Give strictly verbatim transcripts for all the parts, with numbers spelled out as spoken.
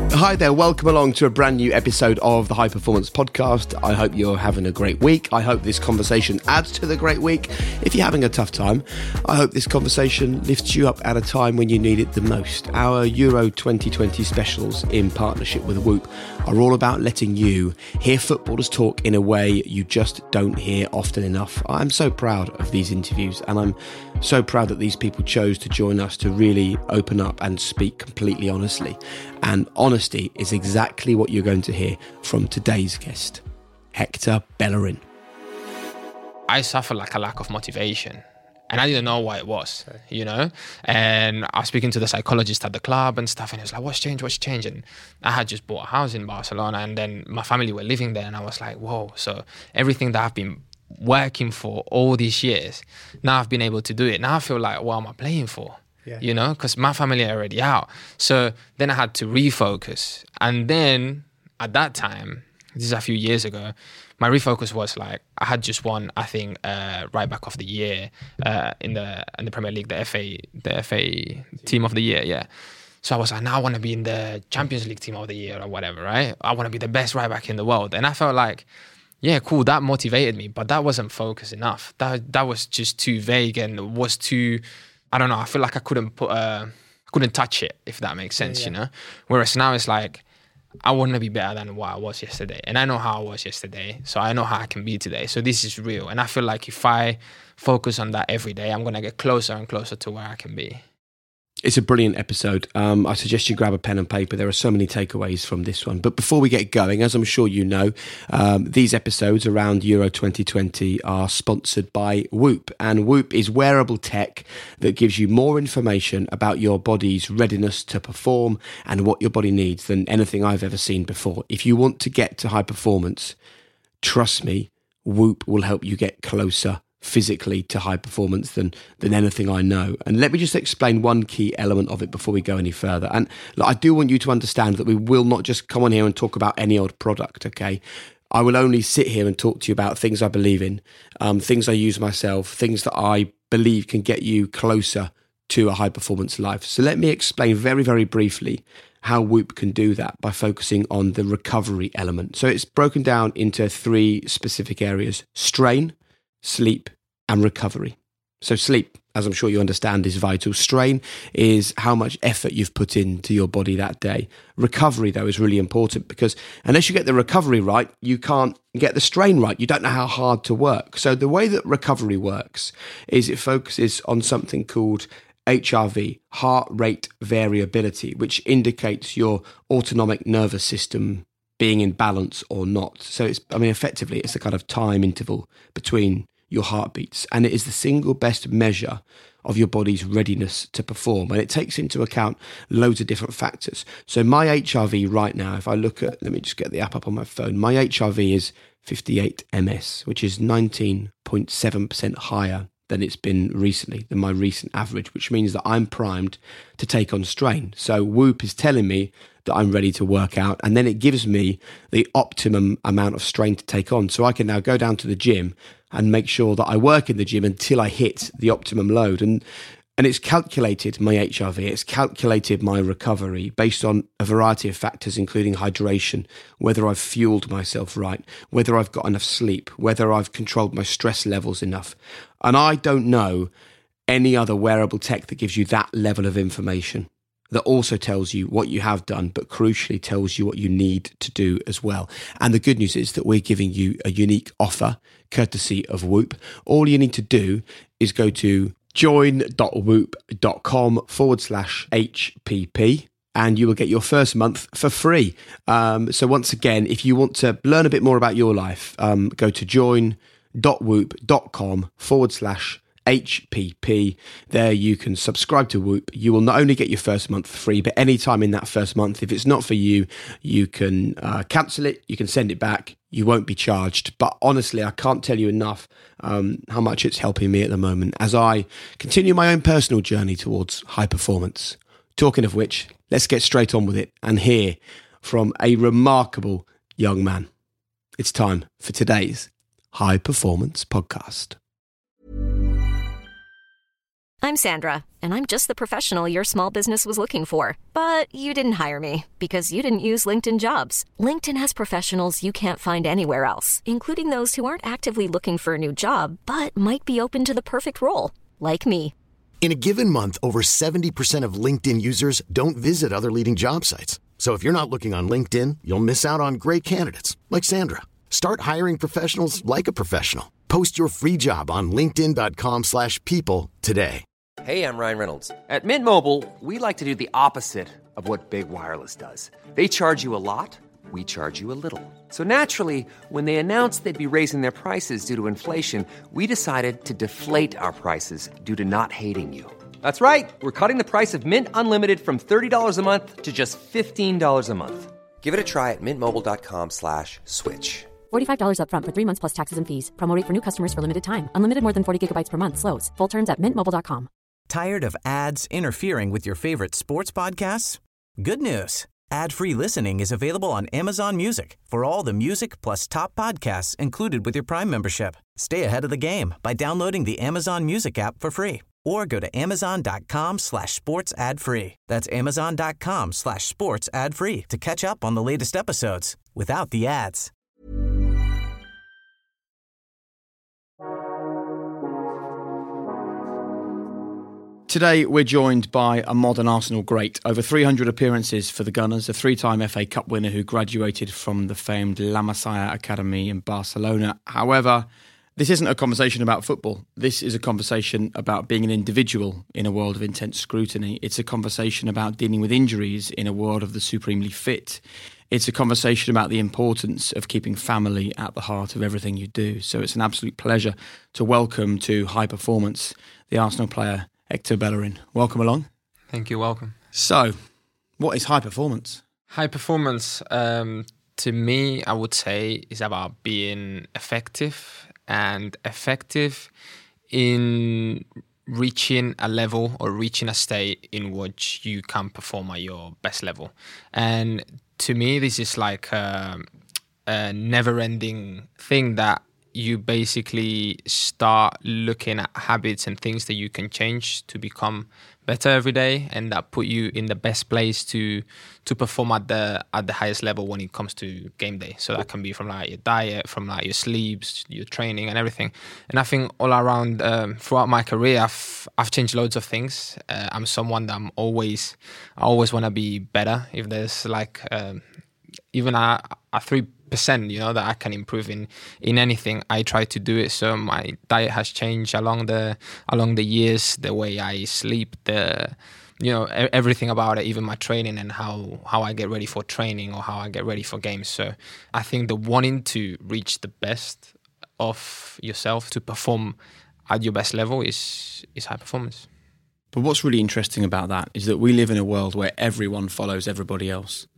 Hi there, welcome along to a brand new episode of the High Performance Podcast. I hope you're having a great week. I hope this conversation adds to the great week. If you're having a tough time, I hope this conversation lifts you up at a time when you need it the most. Our Euro twenty twenty specials in partnership with Whoop are all about letting you hear footballers talk in a way you just don't hear often enough. I'm so proud of these interviews, and I'm so proud that these people chose to join us to really open up and speak completely honestly. And honesty is exactly what you're going to hear from today's guest, Hector Bellerin. I suffered like a lack of motivation, and I didn't know why it was, you know? And I was speaking to the psychologist at the club and stuff, and he was like, what's changed, what's changed? And I had just bought a house in Barcelona, and then my family were living there, and I was like, whoa, so everything that I've been working for all these years, now I've been able to do it. Now I feel like, what am I playing for? Yeah. You know, because my family are already out. So then I had to refocus. And then at that time, this is a few years ago, my refocus was like, I had just won, I think, uh, right back of the year uh, in the in the Premier League, the F A the F A team of the year, yeah. So I was like, now I want to be in the Champions League team of the year or whatever, right? I want to be the best right back in the world. And I felt like, yeah, cool, that motivated me, but that wasn't focus enough. That that was just too vague and was too, I don't know, I feel like I couldn't put, uh, couldn't touch it, if that makes sense, yeah, yeah. you know? Whereas now it's like, I want to be better than what I was yesterday. And I know how I was yesterday, so I know how I can be today. So this is real. And I feel like if I focus on that every day, I'm going to get closer and closer to where I can be. It's a brilliant episode. Um, I suggest you grab a pen and paper. There are so many takeaways from this one. But before we get going, as I'm sure you know, um, these episodes around Euro twenty twenty are sponsored by Whoop. And Whoop is wearable tech that gives you more information about your body's readiness to perform and what your body needs than anything I've ever seen before. If you want to get to high performance, trust me, Whoop will help you get closer physically to high performance than than anything I know. And let me just explain one key element of it before we go any further. And look, I do want you to understand that we will not just come on here and talk about any old product, okay? I will only sit here and talk to you about things I believe in, um, things I use myself, things that I believe can get you closer to a high performance life. So let me explain very, very briefly how Whoop can do that by focusing on the recovery element. So it's broken down into three specific areas: strain, sleep, and recovery. So sleep, as I'm sure you understand, is vital. Strain is how much effort you've put into your body that day. Recovery, though, is really important because unless you get the recovery right, you can't get the strain right. You don't know how hard to work. So the way that recovery works is it focuses on something called H R V, heart rate variability, which indicates your autonomic nervous system being in balance or not. So it's, I mean, effectively, it's a kind of time interval between your heartbeats, and it is the single best measure of your body's readiness to perform, and it takes into account loads of different factors. So my H R V right now, if I look at, let me just get the app up on my phone, my H R V is fifty-eight M S, which is nineteen point seven percent higher than it's been recently, than my recent average, which means that I'm primed to take on strain. So Whoop is telling me that I'm ready to work out, and then it gives me the optimum amount of strain to take on. So I can now go down to the gym and make sure that I work in the gym until I hit the optimum load. And and it's calculated my H R V, it's calculated my recovery based on a variety of factors, including hydration, whether I've fueled myself right, whether I've got enough sleep, whether I've controlled my stress levels enough. And I don't know any other wearable tech that gives you that level of information, that also tells you what you have done, but crucially tells you what you need to do as well. And the good news is that we're giving you a unique offer, courtesy of Whoop. All you need to do is go to join.whoop.com forward slash HPP, and you will get your first month for free. Um, so once again, if you want to learn a bit more about your life, um, go to join.whoop.com forward slash H P P. There you can subscribe to Whoop. You will not only get your first month free, but anytime in that first month, if it's not for you, you can uh, cancel it, you can send it back, you won't be charged. But honestly, I can't tell you enough um, how much it's helping me at the moment as I continue my own personal journey towards high performance. Talking of which, let's get straight on with it and hear from a remarkable young man. It's time for today's High Performance Podcast. I'm Sandra, and I'm just the professional your small business was looking for. But you didn't hire me because you didn't use LinkedIn Jobs. LinkedIn has professionals you can't find anywhere else, including those who aren't actively looking for a new job, but might be open to the perfect role, like me. In a given month, over seventy percent of LinkedIn users don't visit other leading job sites. So if you're not looking on LinkedIn, you'll miss out on great candidates like Sandra. Start hiring professionals like a professional. Post your free job on linkedin dot com slash people today. Hey, I'm Ryan Reynolds. At Mint Mobile, we like to do the opposite of what Big Wireless does. They charge you a lot, we charge you a little. So naturally, when they announced they'd be raising their prices due to inflation, we decided to deflate our prices due to not hating you. That's right. We're cutting the price of Mint Unlimited from thirty dollars a month to just fifteen dollars a month. Give it a try at mintmobile.com slash switch. forty-five dollars up front for three months plus taxes and fees. Promo rate for new customers for limited time. Unlimited more than forty gigabytes per month slows. Full terms at mint mobile dot com. Tired of ads interfering with your favorite sports podcasts? Good news. Ad-free listening is available on Amazon Music for all the music plus top podcasts included with your Prime membership. Stay ahead of the game by downloading the Amazon Music app for free or go to amazon.com slash sports ad free. That's amazon.com slash sports ad free to catch up on the latest episodes without the ads. Today, we're joined by a modern Arsenal great. Over three hundred appearances for the Gunners, a three-time F A Cup winner who graduated from the famed La Masia Academy in Barcelona. However, this isn't a conversation about football. This is a conversation about being an individual in a world of intense scrutiny. It's a conversation about dealing with injuries in a world of the supremely fit. It's a conversation about the importance of keeping family at the heart of everything you do. So it's an absolute pleasure to welcome to High Performance the Arsenal player Hector Bellerin. Welcome along. Thank you, welcome. So, what is high performance? High performance, um, to me, I would say, is about being effective and effective in reaching a level or reaching a state in which you can perform at your best level. And to me, this is like a, a never-ending thing that you basically start looking at habits and things that you can change to become better every day, and that put you in the best place to to perform at the at the highest level when it comes to game day. So that can be from like your diet, from like your sleeps, your training, and everything. And I think all around um, throughout my career, I've I've changed loads of things. Uh, I'm someone that I'm always I always want to be better. If there's like um, even a, a three percent, you know, that I can improve in in anything, I try to do it. So my diet has changed along the along the years, the way I sleep, the you know everything about it, even my training and how how I get ready for training or how I get ready for games. So I think the wanting to reach the best of yourself to perform at your best level is is high performance. But what's really interesting about that is that we live in a world where everyone follows everybody else.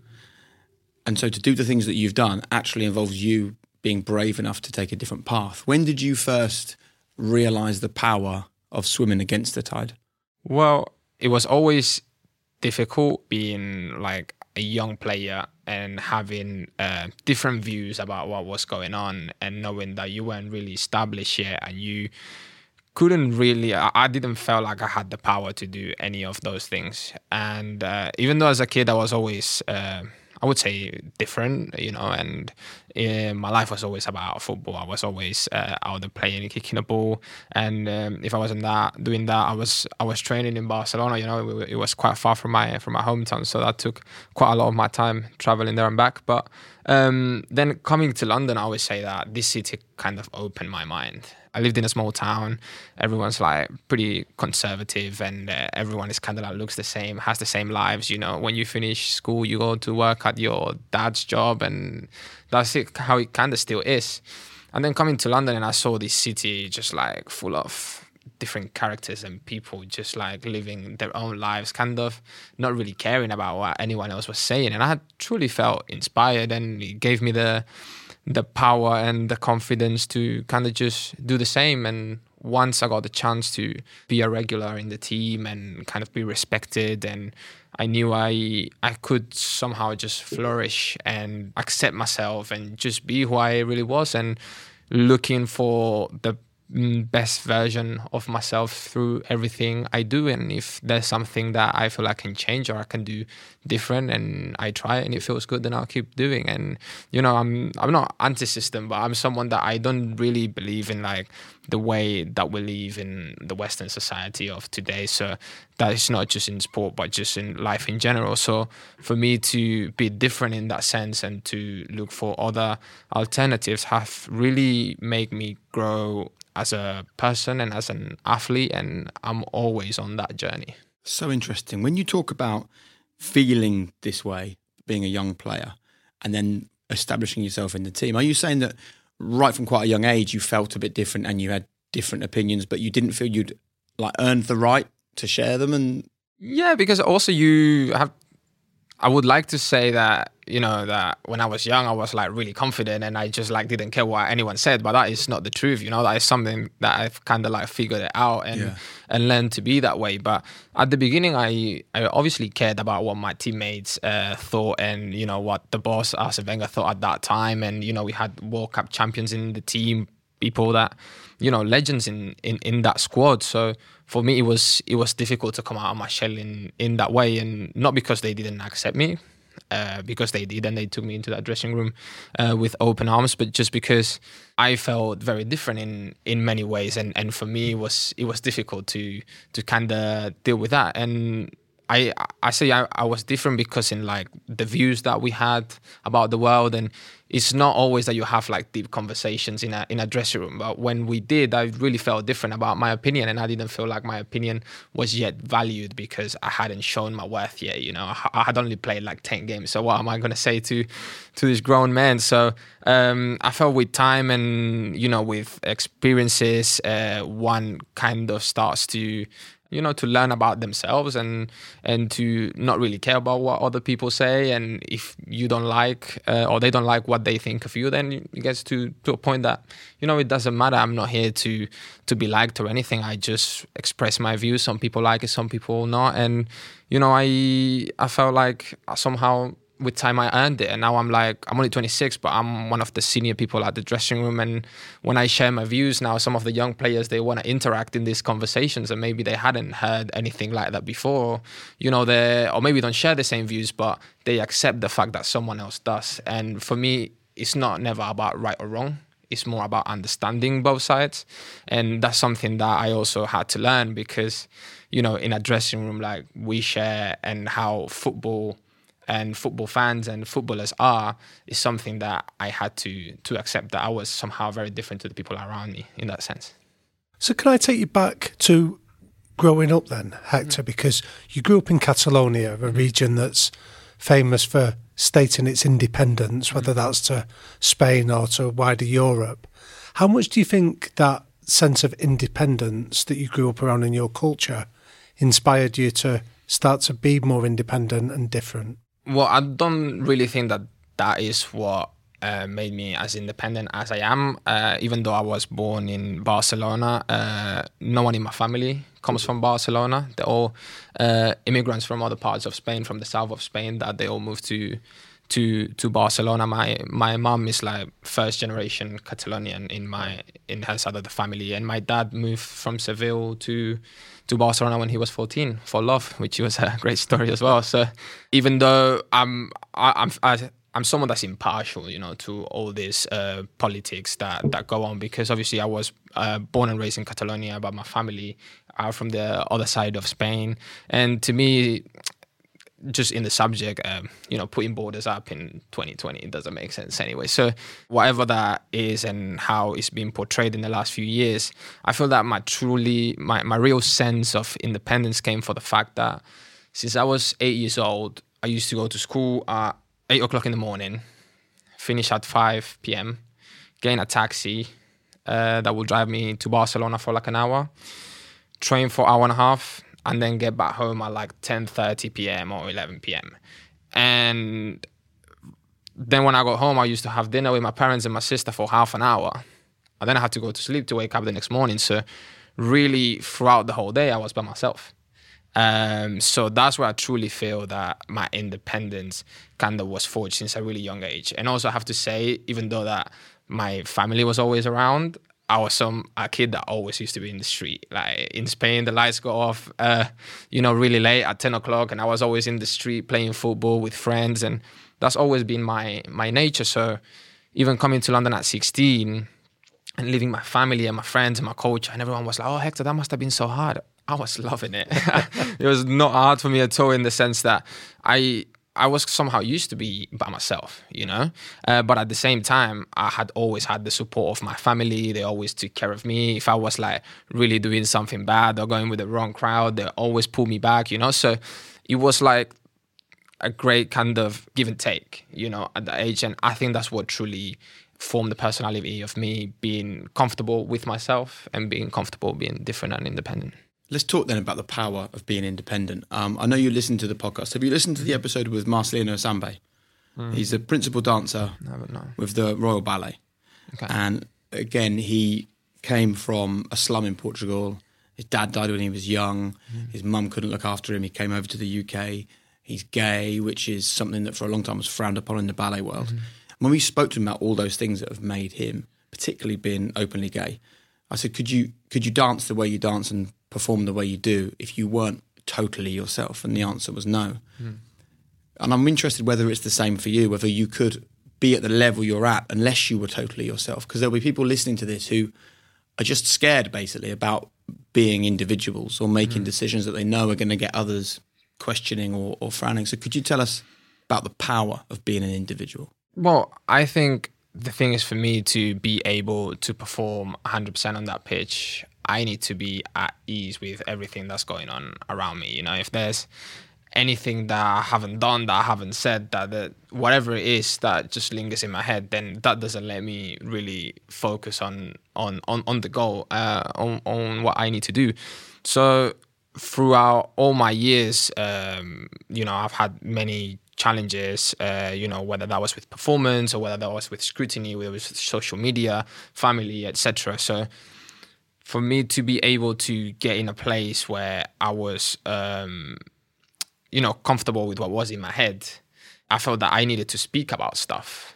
And so to do the things that you've done actually involves you being brave enough to take a different path. When did you first realise the power of swimming against the tide? Well, it was always difficult being like a young player and having uh, different views about what was going on and knowing that you weren't really established yet and you couldn't really, I didn't feel like I had the power to do any of those things. And uh, even though as a kid I was always... Uh, I would say different, you know, and uh, my life was always about football. I was always uh, out there playing, kicking the ball, and um, if I wasn't that doing that, I was I was training in Barcelona. You know, it, it was quite far from my from my hometown, so that took quite a lot of my time traveling there and back. But um, then coming to London, I always say that this city kind of opened my mind. I lived in a small town. Everyone's like pretty conservative, and uh, everyone is kind of like looks the same, has the same lives. You know, when you finish school, you go to work at your dad's job, and that's it, how it kind of still is. And then coming to London, and I saw this city just like full of different characters and people just like living their own lives, kind of not really caring about what anyone else was saying. And I had truly felt inspired, and it gave me the the power and the confidence to kind of just do the same. And once I got the chance to be a regular in the team and kind of be respected, and I knew I I could somehow just flourish and accept myself and just be who I really was, and looking for the mm, best version of myself through everything I do. And if there's something that I feel I can change or I can do different and I try and it feels good, then I'll keep doing. And, you know, I'm I'm not anti-system, but I'm someone that I don't really believe in like the way that we live in the Western society of today. So that is not just in sport, but just in life in general. So for me to be different in that sense and to look for other alternatives have really made me grow as a person and as an athlete. And I'm always on that journey. So interesting. When you talk about feeling this way, being a young player, and then establishing yourself in the team, are you saying that right from quite a young age you felt a bit different and you had different opinions, but you didn't feel you'd like earned the right to share them? And yeah, because also you have, I would like to say that, you know, that when I was young, I was like really confident and I just like didn't care what anyone said, but that is not the truth. You know, that is something that I've kind of like figured it out and, yeah. and learned to be that way. But at the beginning, I, I obviously cared about what my teammates uh, thought and, you know, what the boss, Arsene Wenger, thought at that time. And, you know, we had World Cup champions in the team, people that, you know, legends in, in, in that squad. So for me, it was it was difficult to come out of my shell in, in that way. And not because they didn't accept me, uh, because they did and they took me into that dressing room uh, with open arms, but just because I felt very different in, in many ways. And, and for me, it was it was difficult to to kind of deal with that. And I I say I, I was different because in like the views that we had about the world, and it's not always that you have like deep conversations in a in a dressing room. But when we did, I really felt different about my opinion, and I didn't feel like my opinion was yet valued because I hadn't shown my worth yet. You know, I, I had only played like ten games, so what am I going to say to to this grown man? So um, I felt with time and you know with experiences, uh, one kind of starts to. You know, to learn about themselves and and to not really care about what other people say. And if you don't like uh, or they don't like what they think of you, then it gets to, to a point that, you know, it doesn't matter. I'm not here to to be liked or anything. I just express my views. Some people like it, some people not. And, you know, I I felt like somehow with time I earned it. And now I'm like, I'm only twenty-six, but I'm one of the senior people at the dressing room. And when I share my views now, some of the young players, they want to interact in these conversations and maybe they hadn't heard anything like that before, you know, they or maybe don't share the same views, but they accept the fact that someone else does. And for me, it's not never about right or wrong. It's more about understanding both sides. And that's something that I also had to learn because, you know, in a dressing room, like we share and how football and football fans and footballers are, is something that I had to to accept that I was somehow very different to the people around me in that sense. So can I take you back to growing up then, Hector? Mm. Because you grew up in Catalonia, a region that's famous for stating its independence, whether that's to Spain or to wider Europe. How much do you think that sense of independence that you grew up around in your culture inspired you to start to be more independent and different? Well, I don't really think that that is what uh, made me as independent as I am. Uh, even though I was born in Barcelona, uh, no one in my family comes from Barcelona. They're all uh, immigrants from other parts of Spain, from the south of Spain, that they all moved to to to Barcelona. My my mom is like first generation Catalonian in my in her side of the family, and my dad moved from Seville to. to Barcelona when he was fourteen for love, which was a great story as well. So even though I'm I, I'm I, I'm someone that's impartial, you know, to all this uh, politics that that go on, because obviously I was uh, born and raised in Catalonia, but my family are from the other side of Spain, and to me, just in the subject, um, you know, putting borders up in twenty twenty, it doesn't make sense anyway. So whatever that is and how it's been portrayed in the last few years, I feel that my truly, my, my real sense of independence came for the fact that since I was eight years old, I used to go to school at eight o'clock in the morning, finish at five p.m., get in a taxi uh, that will drive me to Barcelona for like an hour, train for an hour and a half, and then get back home at like ten thirty p.m. or eleven p.m. And then when I got home, I used to have dinner with my parents and my sister for half an hour. And then I had to go to sleep to wake up the next morning. So really, throughout the whole day, I was by myself. Um, so that's where I truly feel that my independence kind of was forged since a really young age. And also I have to say, even though that my family was always around, I was some a kid that always used to be in the street. Like in Spain, the lights go off, uh, you know, really late at ten o'clock, and I was always in the street playing football with friends, and that's always been my my nature. So even coming to London at sixteen and leaving my family and my friends and my coach, and everyone was like, "Oh, Hector, that must have been so hard." I was loving it. It was not hard for me at all, in the sense that I. I was somehow used to be by myself, you know, uh, but at the same time, I had always had the support of my family. They always took care of me. If I was like really doing something bad or going with the wrong crowd, they always pull me back, you know. So it was like a great kind of give and take, you know, at that age. And I think that's what truly formed the personality of me, being comfortable with myself and being comfortable being different and independent. Let's talk then about the power of being independent. Um, I know you listened to the podcast. Have you listened to the episode with Marcelino Sambe? Mm. He's a principal dancer no, no. with the Royal Ballet. Okay. And again, he came from a slum in Portugal. His dad died when he was young. Mm. His mum couldn't look after him. He came over to the U K. He's gay, which is something that for a long time was frowned upon in the ballet world. Mm. When we spoke to him about all those things that have made him, particularly being openly gay, I said, could you could you dance the way you dance and perform the way you do if you weren't totally yourself? And the answer was no. Mm. And I'm interested whether it's the same for you, whether you could be at the level you're at unless you were totally yourself. Because there'll be people listening to this who are just scared, basically, about being individuals or making mm. decisions that they know are going to get others questioning or, or frowning. So could you tell us about the power of being an individual? Well, I think the thing is, for me to be able to perform one hundred percent on that pitch, I need to be at ease with everything that's going on around me. You know, if there's anything that I haven't done, that I haven't said, that, that whatever it is that just lingers in my head, then that doesn't let me really focus on on on, on the goal, uh, on, on what I need to do. So throughout all my years, um, you know, I've had many challenges, uh, you know, whether that was with performance or whether that was with scrutiny, whether it was with social media, family, et cetera. So for me to be able to get in a place where I was, um, you know, comfortable with what was in my head, I felt that I needed to speak about stuff.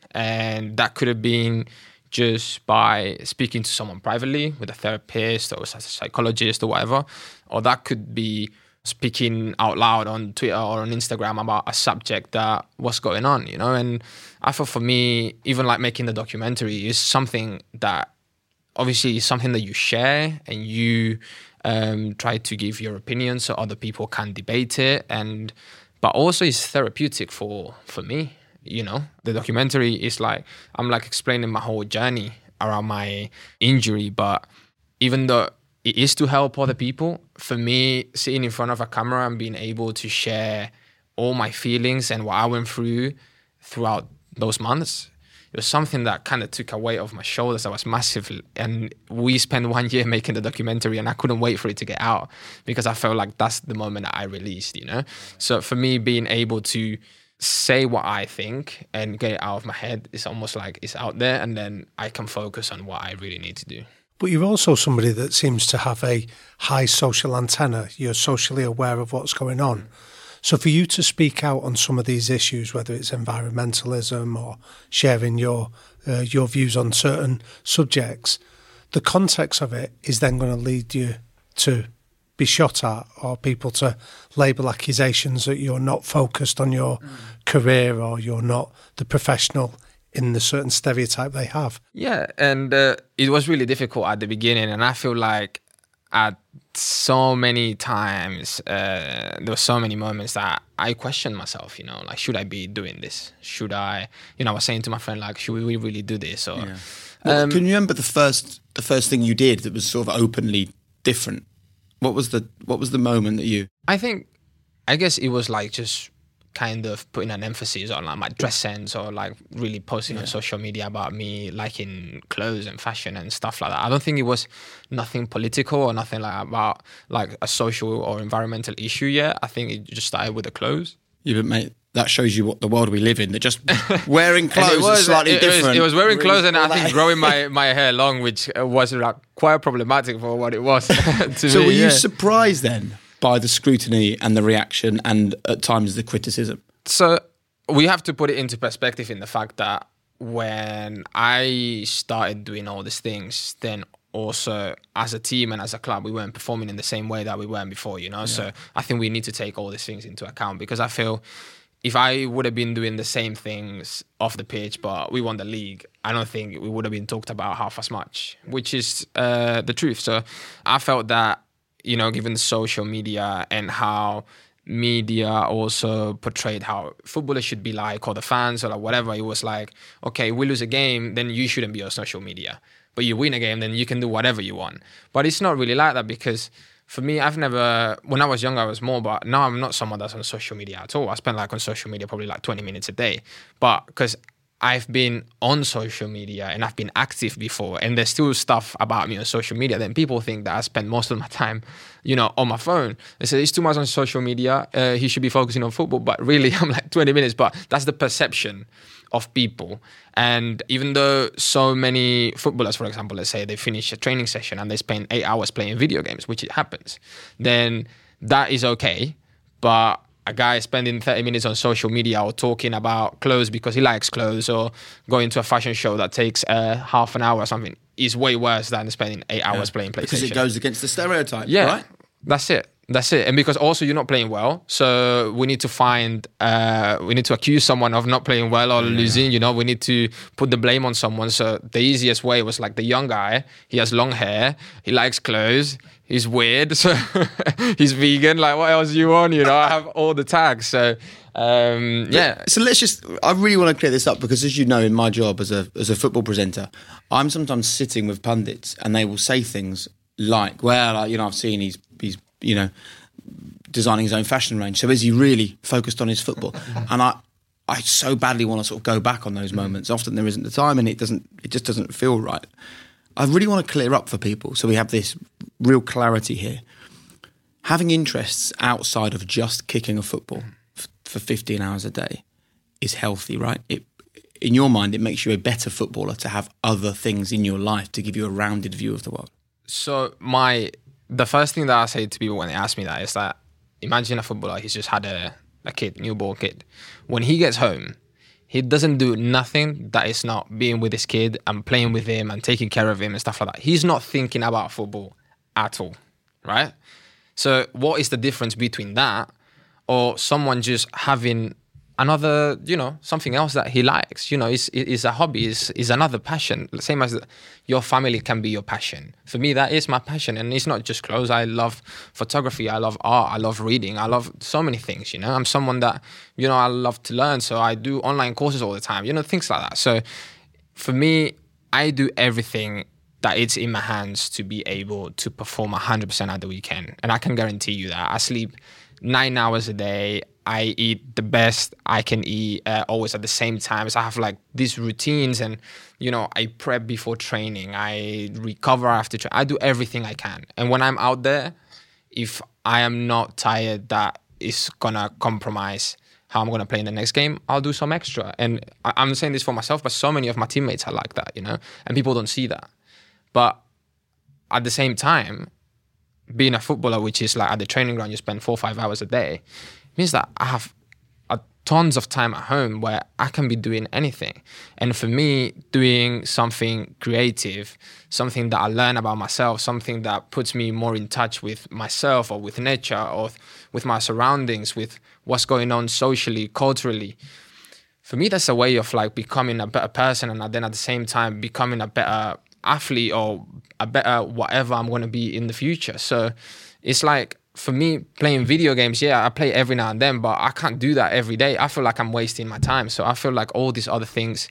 And that could have been just by speaking to someone privately, with a therapist or a psychologist or whatever, or that could be speaking out loud on Twitter or on Instagram about a subject that was going on, you know. And I thought for me, even like making the documentary is something that obviously is something that you share and you um, try to give your opinion so other people can debate it. And but also it's therapeutic for for me, you know. The documentary is like, I'm like explaining my whole journey around my injury, but even though it is to help other people, for me, sitting in front of a camera and being able to share all my feelings and what I went through throughout those months, it was something that kind of took a weight off my shoulders. I was massive. And we spent one year making the documentary and I couldn't wait for it to get out because I felt like that's the moment that I released, you know? So for me, being able to say what I think and get it out of my head, it's almost like it's out there and then I can focus on what I really need to do. But you're also somebody that seems to have a high social antenna. You're socially aware of what's going on. So for you to speak out on some of these issues, whether it's environmentalism or sharing your uh, your views on certain subjects, the context of it is then going to lead you to be shot at or people to label accusations that you're not focused on your mm. career or you're not the professional in the certain stereotype they have. Yeah, and uh, it was really difficult at the beginning, and I feel like at so many times, uh, there were so many moments that I questioned myself, you know, like, should I be doing this? Should I, you know, I was saying to my friend, like, should we really do this? Or, yeah. well, um, can you remember the first the first thing you did that was sort of openly different? What was the what was the moment that you... I think, I guess it was like just kind of putting an emphasis on like my dress sense or like really posting yeah. on social media about me liking clothes and fashion and stuff like that. I don't think it was nothing political or nothing like about like a social or environmental issue yet. I think it just started with the clothes. Yeah, but mate, that shows you what the world we live in. They're just wearing clothes was, is slightly it, different. It was, it was wearing really clothes and I think growing my, my hair long, which was like quite problematic for what it was to so me. were you yeah. surprised then by the scrutiny and the reaction and at times the criticism? So we have to put it into perspective in the fact that when I started doing all these things, then also as a team and as a club, we weren't performing in the same way that we weren't before, you know? Yeah. So I think we need to take all these things into account, because I feel if I would have been doing the same things off the pitch, but we won the league, I don't think we would have been talked about half as much, which is uh, the truth. So I felt that, you know, given the social media and how media also portrayed how footballers should be like, or the fans, or like whatever, it was like, okay, we lose a game, then you shouldn't be on social media. But you win a game, then you can do whatever you want. But it's not really like that, because for me, I've never, when I was younger, I was more, but now I'm not someone that's on social media at all. I spend like on social media probably like twenty minutes a day. But because I've been on social media and I've been active before, and there's still stuff about me on social media, then people think that I spend most of my time, you know, on my phone. They say he's too much on social media, uh, he should be focusing on football, but really I'm like twenty minutes, but that's the perception of people. And even though so many footballers, for example, let's say they finish a training session and they spend eight hours playing video games, which it happens, then that is okay. But a guy spending thirty minutes on social media or talking about clothes because he likes clothes, or going to a fashion show that takes uh, half an hour or something, is way worse than spending eight hours yeah. playing PlayStation. Because it goes against the stereotype, yeah, right? That's it. That's it. And because also you're not playing well, so we need to find, uh, we need to accuse someone of not playing well or yeah. losing, you know, we need to put the blame on someone. So the easiest way was like the young guy, he has long hair, he likes clothes, he's weird, so he's vegan, like what else do you want, you know, I have all the tags, so um, yeah. So let's just, I really want to clear this up, because as you know, in my job as a as a football presenter, I'm sometimes sitting with pundits and they will say things like, well, you know, I've seen he's, he's you know, designing his own fashion range. So is he really focused on his football? And I, I so badly want to sort of go back on those moments. Often there isn't the time, and it doesn't, it just doesn't feel right. I really want to clear up for people, so we have this real clarity here. Having interests outside of just kicking a football f- for fifteen hours a day is healthy, right? It, in your mind, it makes you a better footballer to have other things in your life to give you a rounded view of the world. So my... The first thing that I say to people when they ask me that is that, imagine a footballer, he's just had a, a kid, newborn kid. When he gets home, he doesn't do nothing that is not being with his kid and playing with him and taking care of him and stuff like that. He's not thinking about football at all, right? So what is the difference between that or someone just having another, you know, something else that he likes, you know, is is a hobby, is is another passion. Same as your family can be your passion. For me, that is my passion, and it's not just clothes. I love photography, I love art, I love reading, I love so many things, you know. I'm someone that, you know, I love to learn, so I do online courses all the time, you know, things like that. So for me, I do everything that it's in my hands to be able to perform one hundred percent at the weekend. And I can guarantee you that. I sleep nine hours a day. I eat the best I can eat, uh, always at the same time. So I have like these routines, and, you know, I prep before training. I recover after training. I do everything I can. And when I'm out there, if I am not tired, that is going to compromise how I'm going to play in the next game, I'll do some extra. And I- I'm saying this for myself, but so many of my teammates are like that, you know, and people don't see that. But at the same time, being a footballer, which is like at the training ground, you spend four or five hours a day, means that I have a tons of time at home where I can be doing anything. And for me, doing something creative, something that I learn about myself, something that puts me more in touch with myself or with nature or with my surroundings, with what's going on socially, culturally. For me, that's a way of like becoming a better person, and then at the same time becoming a better athlete or a better whatever I'm going to be in the future. So it's like, for me, playing video games, yeah, I play every now and then, but I can't do that every day. I feel like I'm wasting my time. So I feel like all these other things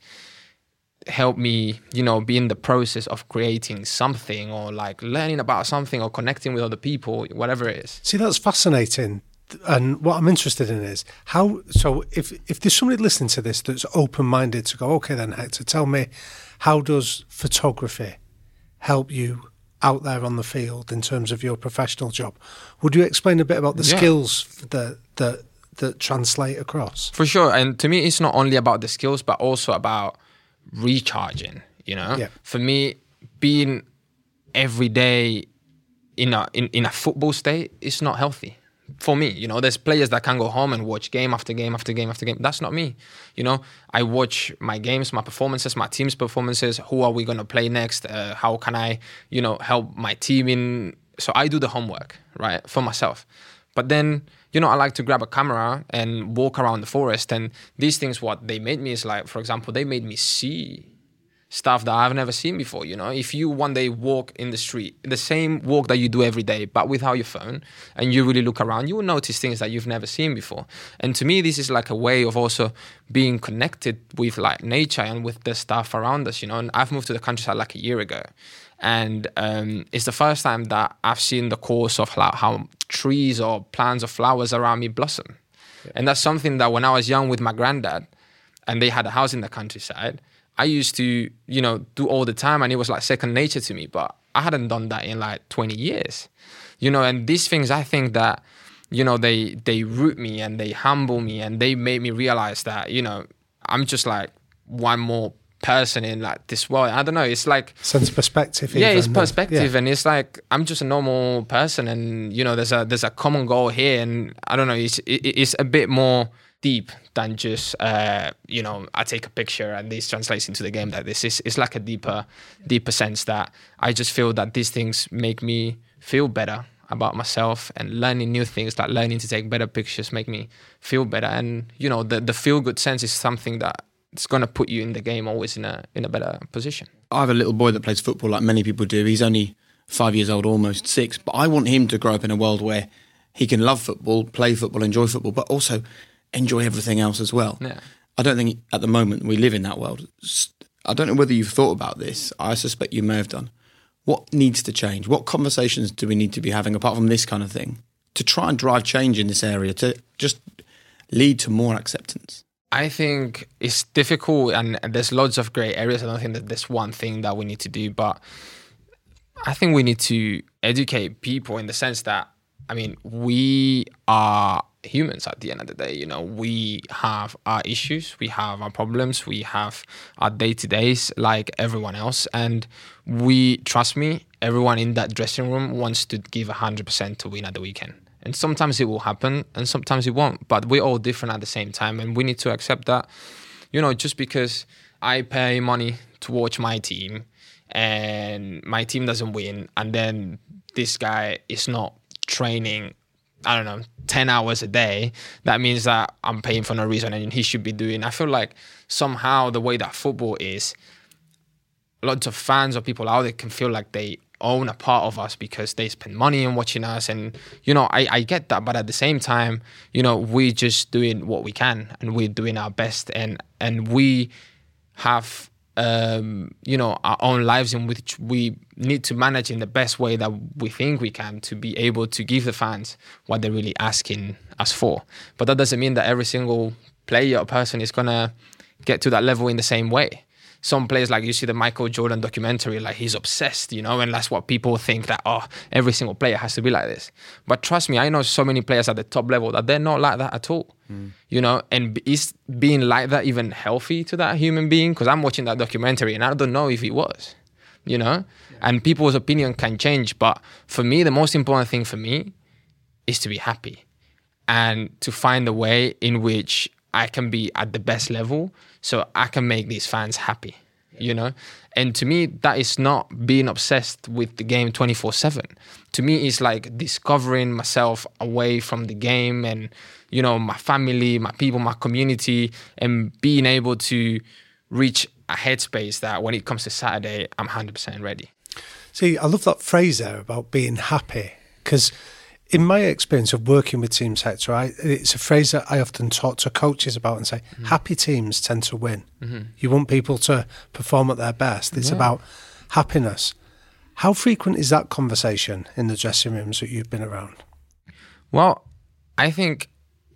help me, you know, be in the process of creating something, or like learning about something, or connecting with other people, whatever it is. See, that's fascinating. And what I'm interested in is how, so if, if there's somebody listening to this that's open-minded to go, okay then, Hector, tell me, how does photography help you out there on the field in terms of your professional job? Would you explain a bit about the yeah. skills that that that translate across? For sure. And to me, it's not only about the skills, but also about recharging, you know? Yeah. For me, being every day in a in, in a football state is not healthy. for me. You know, there's players that can go home and watch game after game after game after game. That's not me. You know, I watch my games, my performances, my team's performances. Who are we going to play next? Uh, how can I, you know, help my team in? So I do the homework, right, for myself. But then, you know, I like to grab a camera and walk around the forest. And these things, what they made me is like, for example, they made me see stuff that I've never seen before. You know, if you one day walk in the street, the same walk that you do every day, but without your phone, and you really look around, you will notice things that you've never seen before. And to me, this is like a way of also being connected with like nature and with the stuff around us, you know. And I've moved to the countryside like a year ago. And um, it's the first time that I've seen the course of like how trees or plants or flowers around me blossom. Yeah. And that's something that when I was young with my granddad, and they had a house in the countryside, I used to, you know, do all the time, and it was like second nature to me. But I hadn't done that in like twenty years, you know. And these things, I think that, you know, they they root me and they humble me, and they made me realize that, you know, I'm just like one more person in like this world. I don't know. It's like sense of perspective. Yeah, even, it's perspective, yeah. And it's like I'm just a normal person, and you know, there's a there's a common goal here, and I don't know. It's it, it's a bit more deep than just uh, you know, I take a picture and this translates into the game. That this is it's like a deeper deeper sense that I just feel that these things make me feel better about myself, and learning new things, like learning to take better pictures, make me feel better. And you know, the the feel good sense is something that it's going to put you in the game always in a in a better position. I have a little boy that plays football like many people do. He's only five years old, almost six, but I want him to grow up in a world where he can love football, play football, enjoy football, but also enjoy everything else as well. Yeah. I don't think at the moment we live in that world. I don't know whether you've thought about this. I suspect you may have done. What needs to change? What conversations do we need to be having apart from this kind of thing to try and drive change in this area to just lead to more acceptance? I think it's difficult, and there's lots of grey areas. I don't think that there's one thing that we need to do, but I think we need to educate people in the sense that, I mean, we are humans at the end of the day. You know, we have our issues, we have our problems, we have our day-to-days like everyone else. And we, trust me, everyone in that dressing room wants to give one hundred percent to win at the weekend. And sometimes it will happen and sometimes it won't. But we're all different at the same time. And we need to accept that, you know, just because I pay money to watch my team and my team doesn't win, and then this guy is not training, I don't know, ten hours a day, that means that I'm paying for no reason and he should be doing. I feel like somehow the way that football is, lots of fans or people out there can feel like they own a part of us because they spend money on watching us. And, you know, I, I get that. But at the same time, you know, we're just doing what we can and we're doing our best. And, and we have, um, you know, our own lives in which we need to manage in the best way that we think we can to be able to give the fans what they're really asking us for. But that doesn't mean that every single player or person is going to get to that level in the same way. Some players, like you see the Michael Jordan documentary, like he's obsessed, you know, and that's what people think that, oh, every single player has to be like this. But trust me, I know so many players at the top level that they're not like that at all, mm. you know, and is being like that even healthy to that human being? Because I'm watching that documentary and I don't know if it was, you know, yeah. And people's opinion can change. But for me, the most important thing for me is to be happy and to find a way in which I can be at the best level so I can make these fans happy, you know? And to me, that is not being obsessed with the game twenty-four seven. To me, it's like discovering myself away from the game and, you know, my family, my people, my community, and being able to reach a headspace that when it comes to Saturday, I'm one hundred percent ready. See, I love that phrase there about being happy, because in my experience of working with teams, Hector, I, it's a phrase that I often talk to coaches about and say, mm-hmm. happy teams tend to win. Mm-hmm. You want people to perform at their best. It's yeah. about happiness. How frequent is that conversation in the dressing rooms that you've been around? Well, I think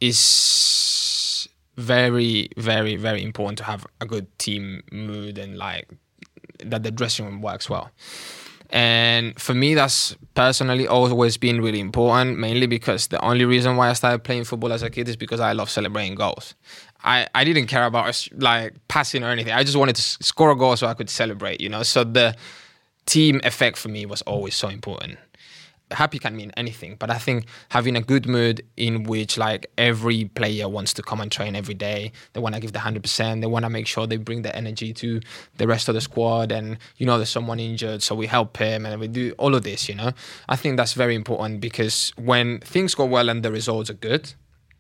it's very, very, very important to have a good team mood and like that the dressing room works well. And for me, that's personally always been really important, mainly because the only reason why I started playing football as a kid is because I love celebrating goals. I, I didn't care about like passing or anything. I just wanted to score a goal so I could celebrate, you know. So the team effect for me was always so important. happy can mean anything, but I think having a good mood in which like every player wants to come and train every day, they want to give the one hundred percent, they want to make sure they bring the energy to the rest of the squad, and you know there's someone injured, so we help him and we do all of this, you know. I think that's very important, because when things go well and the results are good,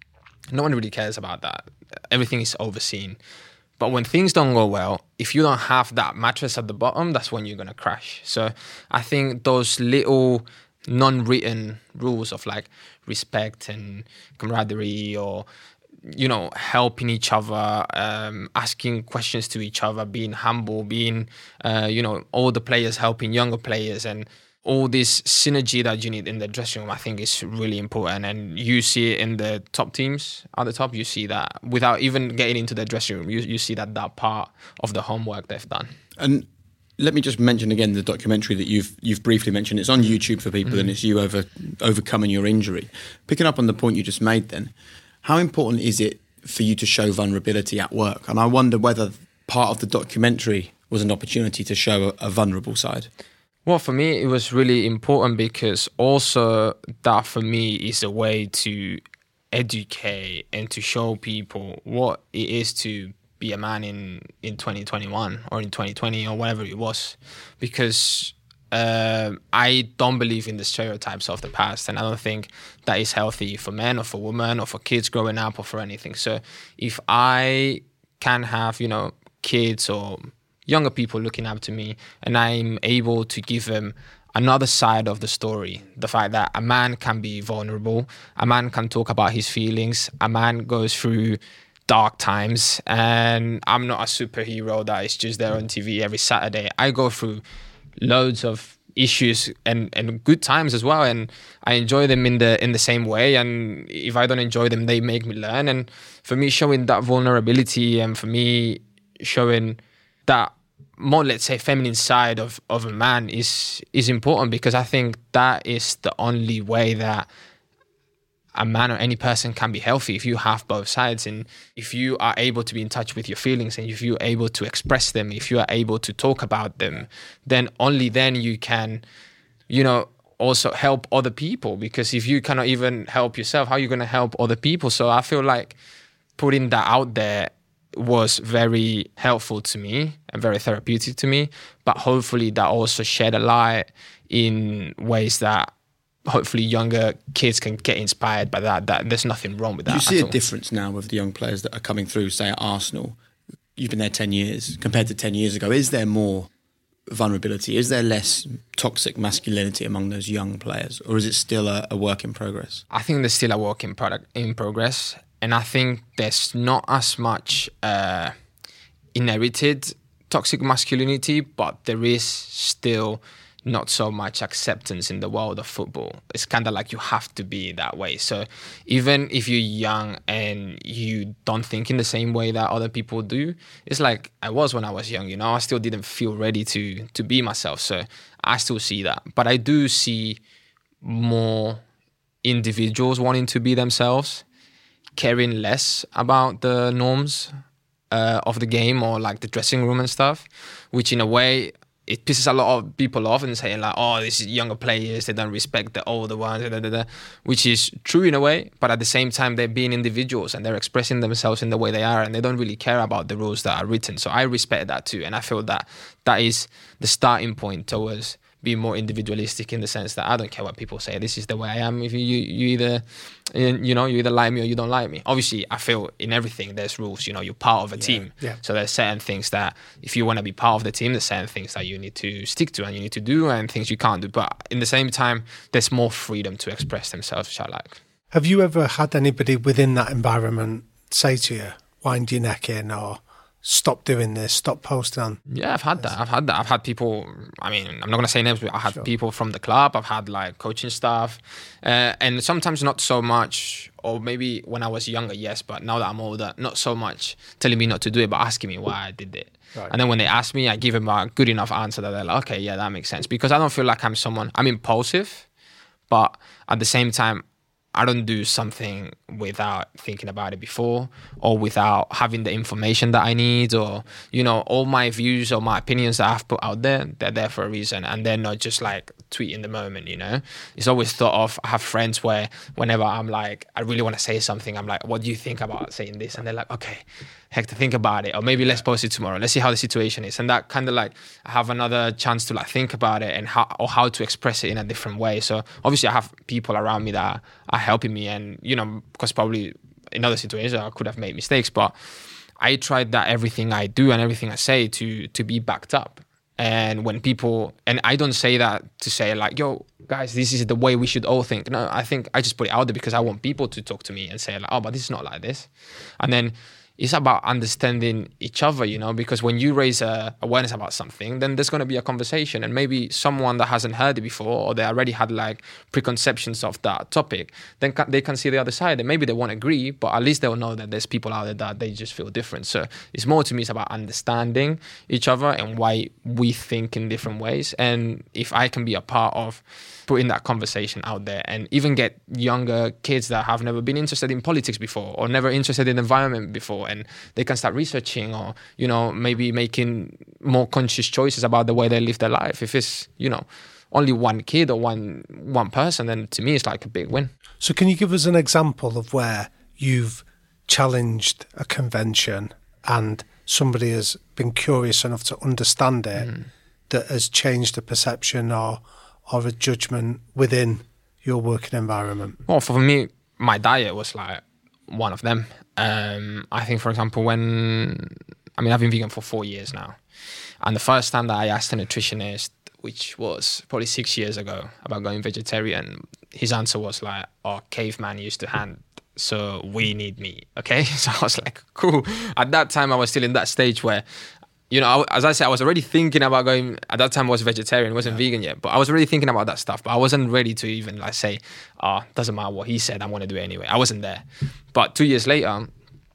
no one really cares about that. Everything is overseen. But when things don't go well, if you don't have that mattress at the bottom, that's when you're going to crash. So I think those little non-written rules of like respect and camaraderie, or, you know, helping each other, um, asking questions to each other, being humble, being, uh, you know, older players helping younger players, and all this synergy that you need in the dressing room, I think is really important. And you see it in the top teams at the top. You see that without even getting into the dressing room, you, you see that that part of the homework they've done. And let me just mention again the documentary that you've you've briefly mentioned. It's on YouTube for people, mm-hmm. and it's you over overcoming your injury. Picking up on the point you just made then, how important is it for you to show vulnerability at work? And I wonder whether part of the documentary was an opportunity to show a, a vulnerable side. Well, for me, it was really important, because also that for me is a way to educate and to show people what it is to be a man in, in twenty twenty-one or in twenty twenty or whatever it was. Because uh, I don't believe in the stereotypes of the past, and I don't think that is healthy for men or for women or for kids growing up or for anything. So if I can have, you know, kids or younger people looking up to me, and I'm able to give them another side of the story, the fact that a man can be vulnerable, a man can talk about his feelings, a man goes through dark times, and I'm not a superhero that is just there on T V every Saturday. I go through loads of issues and, and good times as well, and I enjoy them in the in the same way, and if I don't enjoy them, they make me learn. And for me, showing that vulnerability, and for me showing that more, let's say, feminine side of, of a man is is important, because I think that is the only way that a man or any person can be healthy, if you have both sides, and if you are able to be in touch with your feelings, and if you're able to express them, if you are able to talk about them, then only then you can, you know, also help other people. Because if you cannot even help yourself, how are you going to help other people? So I feel like putting that out there was very helpful to me and very therapeutic to me, but hopefully that also shed a light in ways that hopefully younger kids can get inspired by that, that there's nothing wrong with that. Do you see a all. difference now with the young players that are coming through, say at Arsenal? You've been there ten years compared to ten years ago. Is there more vulnerability? Is there less toxic masculinity among those young players, or is it still a, a work in progress? I think there's still a work in product in progress. And I think there's not as much uh, inherited toxic masculinity, but there is still not so much acceptance in the world of football. It's kind of like you have to be that way. So even if you're young and you don't think in the same way that other people do, it's like I was when I was young, you know, I still didn't feel ready to to be myself. So I still see that. But I do see more individuals wanting to be themselves, caring less about the norms uh, of the game or like the dressing room and stuff, which in a way, it pisses a lot of people off and saying like, oh, these younger players, they don't respect the older ones, da, da, da, which is true in a way, but at the same time, they're being individuals and they're expressing themselves in the way they are, and they don't really care about the rules that are written. So I respect that too, and I feel that that is the starting point towards be more individualistic, in the sense that I don't care what people say. This is the way I am. If you you either you know you either like me or you don't like me. Obviously, I feel in everything there's rules. You know, you're part of a yeah, team, yeah. so there's certain things that if you want to be part of the team, there's certain things that you need to stick to and you need to do, and things you can't do. But in the same time, there's more freedom to express themselves, which I like. Have you ever had anybody within that environment say to you, "Wind your neck in," or stop doing this, stop posting on? Yeah, I've had that. I've had that. I've had people, I mean, I'm not going to say names, but I had sure. people from the club. I've had like coaching staff. Uh, and sometimes not so much, or maybe when I was younger, yes, but now that I'm older, not so much telling me not to do it, but asking me why I did it. Right. And then when they ask me, I give them a good enough answer that they're like, okay, yeah, that makes sense. Because I don't feel like I'm someone, I'm impulsive, but at the same time, I don't do something without thinking about it before, or without having the information that I need, or, you know, all my views or my opinions that I've put out there, they're there for a reason, and they're not just like tweet in the moment, you know. It's always thought of. I have friends where whenever I'm like, I really want to say something, I'm like, what do you think about saying this? And they're like, okay, Hector, think about it. Or maybe let's post it tomorrow. Let's see how the situation is. And that kind of like, I have another chance to like think about it and how, or how to express it in a different way. So obviously I have people around me that are helping me, and, you know, because probably in other situations I could have made mistakes, but I tried that everything I do and everything I say to to be backed up. And when people, and I don't say that to say like, yo, guys, this is the way we should all think. No, I think I just put it out there because I want people to talk to me and say like, oh, but this is not like this. And then it's about understanding each other, you know, because when you raise uh, awareness about something, then there's going to be a conversation, and maybe someone that hasn't heard it before, or they already had like preconceptions of that topic, then ca- they can see the other side, and maybe they won't agree, but at least they'll know that there's people out there that they just feel different. So it's more, to me, it's about understanding each other and why we think in different ways. And if I can be a part of putting that conversation out there, and even get younger kids that have never been interested in politics before, or never interested in environment before, and they can start researching, or, you know, maybe making more conscious choices about the way they live their life. If it's, you know, only one kid or one one person, then to me it's like a big win. So can you give us an example of where you've challenged a convention and somebody has been curious enough to understand it, mm. that has changed the perception or or a judgment within your working environment? Well, for me, my diet was like one of them. Um, I think, for example, when, I mean, I've been vegan for four years now. And the first time that I asked a nutritionist, which was probably six years ago, about going vegetarian, his answer was like, oh, caveman used to hunt, so we need meat, okay? So I was like, cool. At that time, I was still in that stage where, you know, as I said, I was already thinking about going, at that time I was vegetarian, wasn't yeah. vegan yet, but I was already thinking about that stuff, but I wasn't ready to even like say, oh, doesn't matter what he said, I'm going to do it anyway. I wasn't there. But two years later,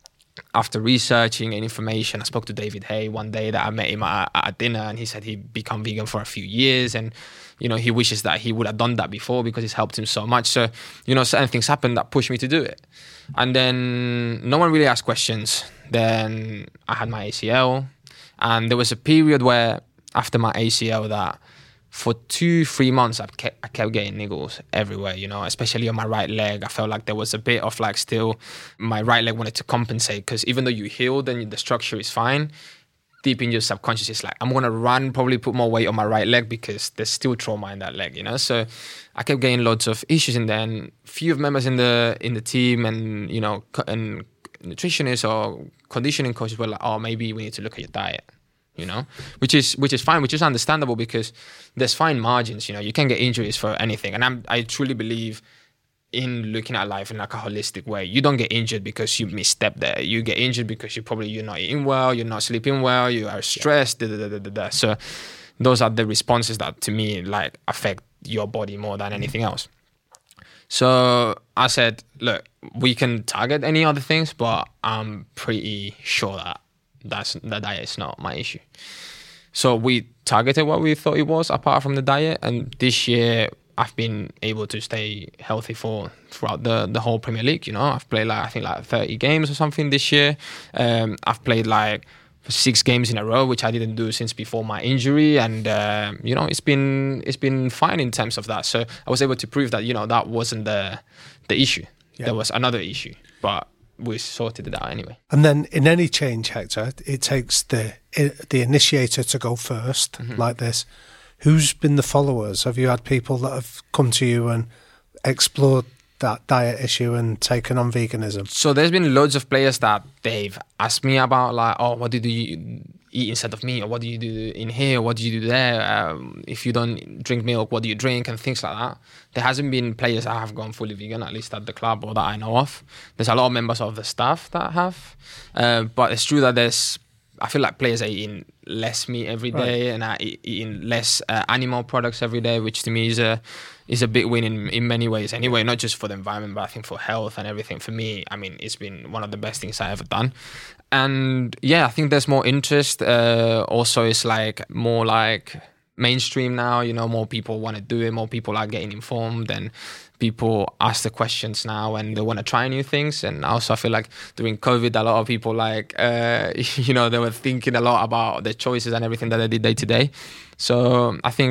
after researching and information, I spoke to David Hay one day that I met him at, at dinner, and he said he'd become vegan for a few years, and, you know, he wishes that he would have done that before because it's helped him so much. So, you know, certain things happened that pushed me to do it. And then no one really asked questions. Then I had my A C L. And there was a period where, after my A C L, that for two, three months, I kept, I kept getting niggles everywhere, you know, especially on my right leg. I felt like there was a bit of like still, my right leg wanted to compensate, because even though you healed and the structure is fine, deep in your subconscious, it's like, I'm going to run, probably put more weight on my right leg because there's still trauma in that leg, you know? So I kept getting lots of issues in there, and few of members in the in the team and, you know, and nutritionists or conditioning coaches were like, oh, maybe we need to look at your diet, you know, which is which is fine, which is understandable, because there's fine margins, you know, you can get injuries for anything. And I'm, I truly believe in looking at life in like a holistic way. You don't get injured because you misstep there. You get injured because you probably, you're not eating well, you're not sleeping well, you are stressed, da, da, da, da, da, da. So those are the responses that, to me, like affect your body more than anything else. So I said, look, we can target any other things, but I'm pretty sure that that's, the diet is not my issue. So we targeted what we thought it was, apart from the diet. And this year, I've been able to stay healthy for throughout the, the whole Premier League. You know, I've played like, I think like thirty games or something this year. Um, I've played like six games in a row, which I didn't do since before my injury, and uh, you know, it's been it's been fine in terms of that. So I was able to prove that, you know, that wasn't the the issue. Yeah. There was another issue, but we sorted it out anyway. And then in any change, Hector, it takes the the initiator to go first, mm-hmm. like this. Who's been the followers? Have you had people that have come to you and explored that diet issue and taken on veganism? So there's been loads of players that they've asked me about, like, oh, what do you eat instead of meat? Or what do you do in here? What do you do there? Um, if you don't drink milk, what do you drink? And things like that. There hasn't been players that have gone fully vegan, at least at the club, or that I know of. There's a lot of members of the staff that have. Uh, but it's true that there's, I feel like players are eating less meat every day, right, and are eating less uh, animal products every day, which to me is a is a big win in, in many ways anyway, not just for the environment, but I think for health and everything. For me, I mean, it's been one of the best things I ever done. And yeah, I think there's more interest. Uh, also, it's like more like mainstream now, you know, more people want to do it, more people are getting informed, and people ask the questions now and they want to try new things. And also I feel like during COVID, a lot of people like, uh, you know, they were thinking a lot about their choices and everything that they did day to day. So I think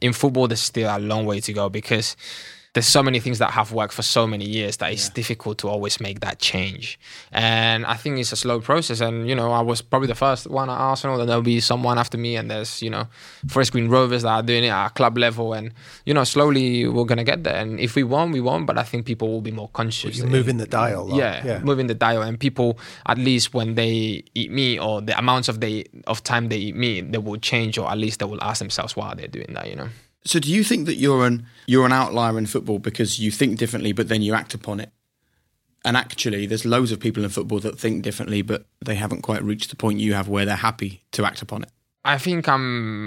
in football, there's still a long way to go because there's so many things that have worked for so many years that it's yeah. difficult to always make that change. And I think it's a slow process. And, you know, I was probably the first one at Arsenal, and there'll be someone after me. And there's, you know, Forest Green Rovers that are doing it at club level. And, you know, slowly we're going to get there. And if we won, we won. But I think people will be more conscious. You're moving the dial. Though. Yeah, yeah, moving the dial. And people, at least when they eat meat or the amounts of, they, of time they eat meat, they will change, or at least they will ask themselves why they're doing that, you know. So do you think that you're an you're an outlier in football because you think differently but then you act upon it? And actually there's loads of people in football that think differently but they haven't quite reached the point you have where they're happy to act upon it. I think I'm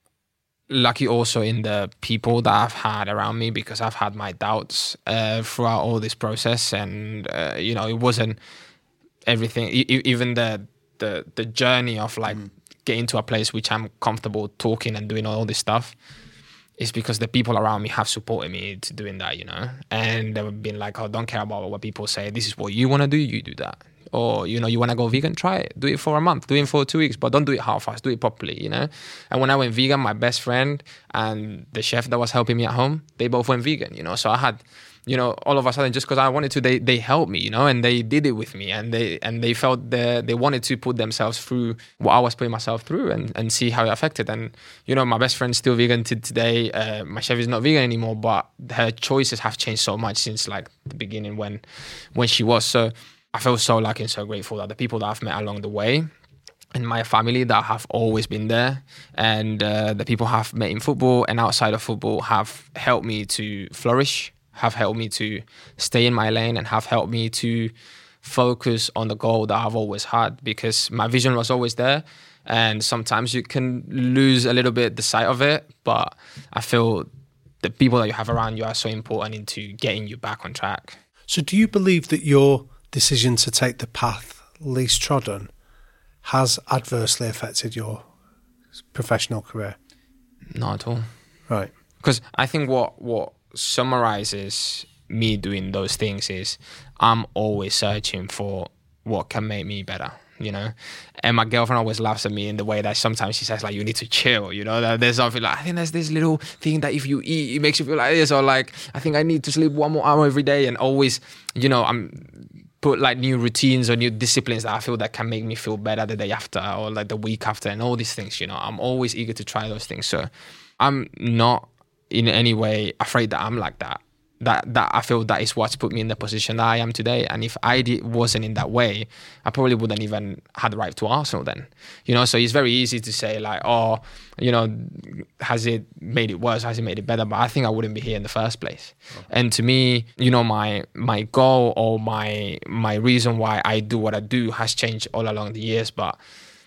lucky also in the people that I've had around me, because I've had my doubts uh, throughout all this process, and uh, you know, it wasn't everything, e- even the the the journey of like mm. getting to a place which I'm comfortable talking and doing all this stuff. It's because the people around me have supported me to doing that, you know, and they've been like, oh, don't care about what people say. This is what you want to do, you do that. Or, you know, you want to go vegan, try it. Do it for a month, do it for two weeks, but don't do it half-assed, do it properly, you know. And when I went vegan, my best friend and the chef that was helping me at home, they both went vegan, you know. So I had, you know, all of a sudden, just because I wanted to, they they helped me, you know, and they did it with me, and they and they felt the, they wanted to put themselves through what I was putting myself through, and, and see how it affected. And, you know, my best friend's still vegan to today. Uh, my chef is not vegan anymore, but her choices have changed so much since like the beginning when when she was. So I feel so lucky and so grateful that the people that I've met along the way, and my family that have always been there, and uh, the people I've met in football and outside of football have helped me to flourish, have helped me to stay in my lane, and have helped me to focus on the goal that I've always had, because my vision was always there. And sometimes you can lose a little bit the sight of it, but I feel the people that you have around you are so important into getting you back on track. So do you believe that your decision to take the path least trodden has adversely affected your professional career? Not at all. Right. Because I think what what summarizes me doing those things is I'm always searching for what can make me better, you know. And my girlfriend always laughs at me in the way that sometimes she says, like, you need to chill, you know. There's something like, I think there's this little thing that if you eat, it makes you feel like this, or like, I think I need to sleep one more hour every day, and always, you know, I'm put like new routines or new disciplines that I feel that can make me feel better the day after or like the week after, and all these things, you know. I'm always eager to try those things. So I'm not in any way afraid that I'm like that. That that I feel that is what's put me in the position that I am today. And if I did, wasn't in that way, I probably wouldn't even had the right to Arsenal then. You know, so it's very easy to say like, oh, you know, has it made it worse? Has it made it better? But I think I wouldn't be here in the first place. Oh. And to me, you know, my my goal or my my reason why I do what I do has changed all along the years. But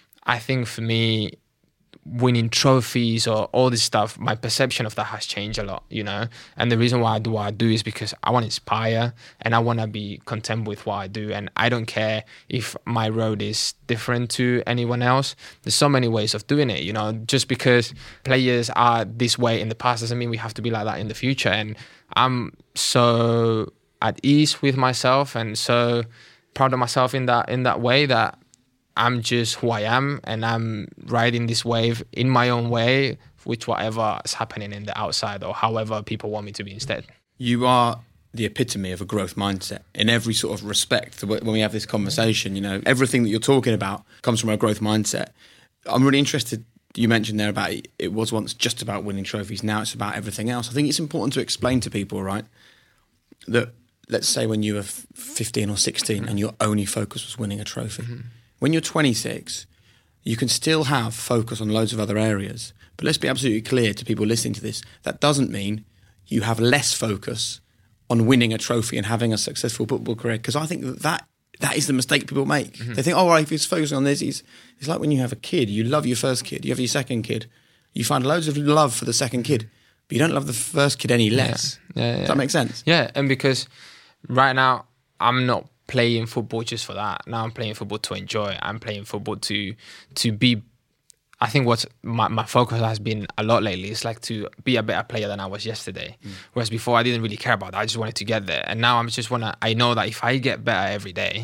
I think for me, winning trophies or all this stuff, my perception of that has changed a lot, you know. And the reason why I do what I do is because I want to inspire and I want to be content with what I do. And I don't care if my road is different to anyone else. There's so many ways of doing it, you know. Just because players are this way in the past doesn't mean we have to be like that in the future. And I'm so at ease with myself and so proud of myself in that in that way that I'm just who I am, and I'm riding this wave in my own way, which whatever is happening in the outside or however people want me to be instead. You are the epitome of a growth mindset in every sort of respect. When we have this conversation, you know, everything that you're talking about comes from a growth mindset. I'm really interested, you mentioned there about it was once just about winning trophies, now it's about everything else. I think it's important to explain to people, right, that let's say when you were fifteen or sixteen mm-hmm. and your only focus was winning a trophy. Mm-hmm. When you're twenty-six, you can still have focus on loads of other areas. But let's be absolutely clear to people listening to this, that doesn't mean you have less focus on winning a trophy and having a successful football career. Because I think that, that that is the mistake people make. Mm-hmm. They think, oh, right, if he's focusing on this, he's, it's like when you have a kid. You love your first kid. You have your second kid. You find loads of love for the second kid. But you don't love the first kid any less. Yeah. Yeah, yeah. Does that make sense? Yeah, and because right now, I'm not playing football just for that. Now I'm playing football to enjoy. I'm playing football to to be, I think what my, my focus has been a lot lately is like to be a better player than I was yesterday. Mm. Whereas before I didn't really care about that. I just wanted to get there. And now I'm just want to, I know that if I get better every day,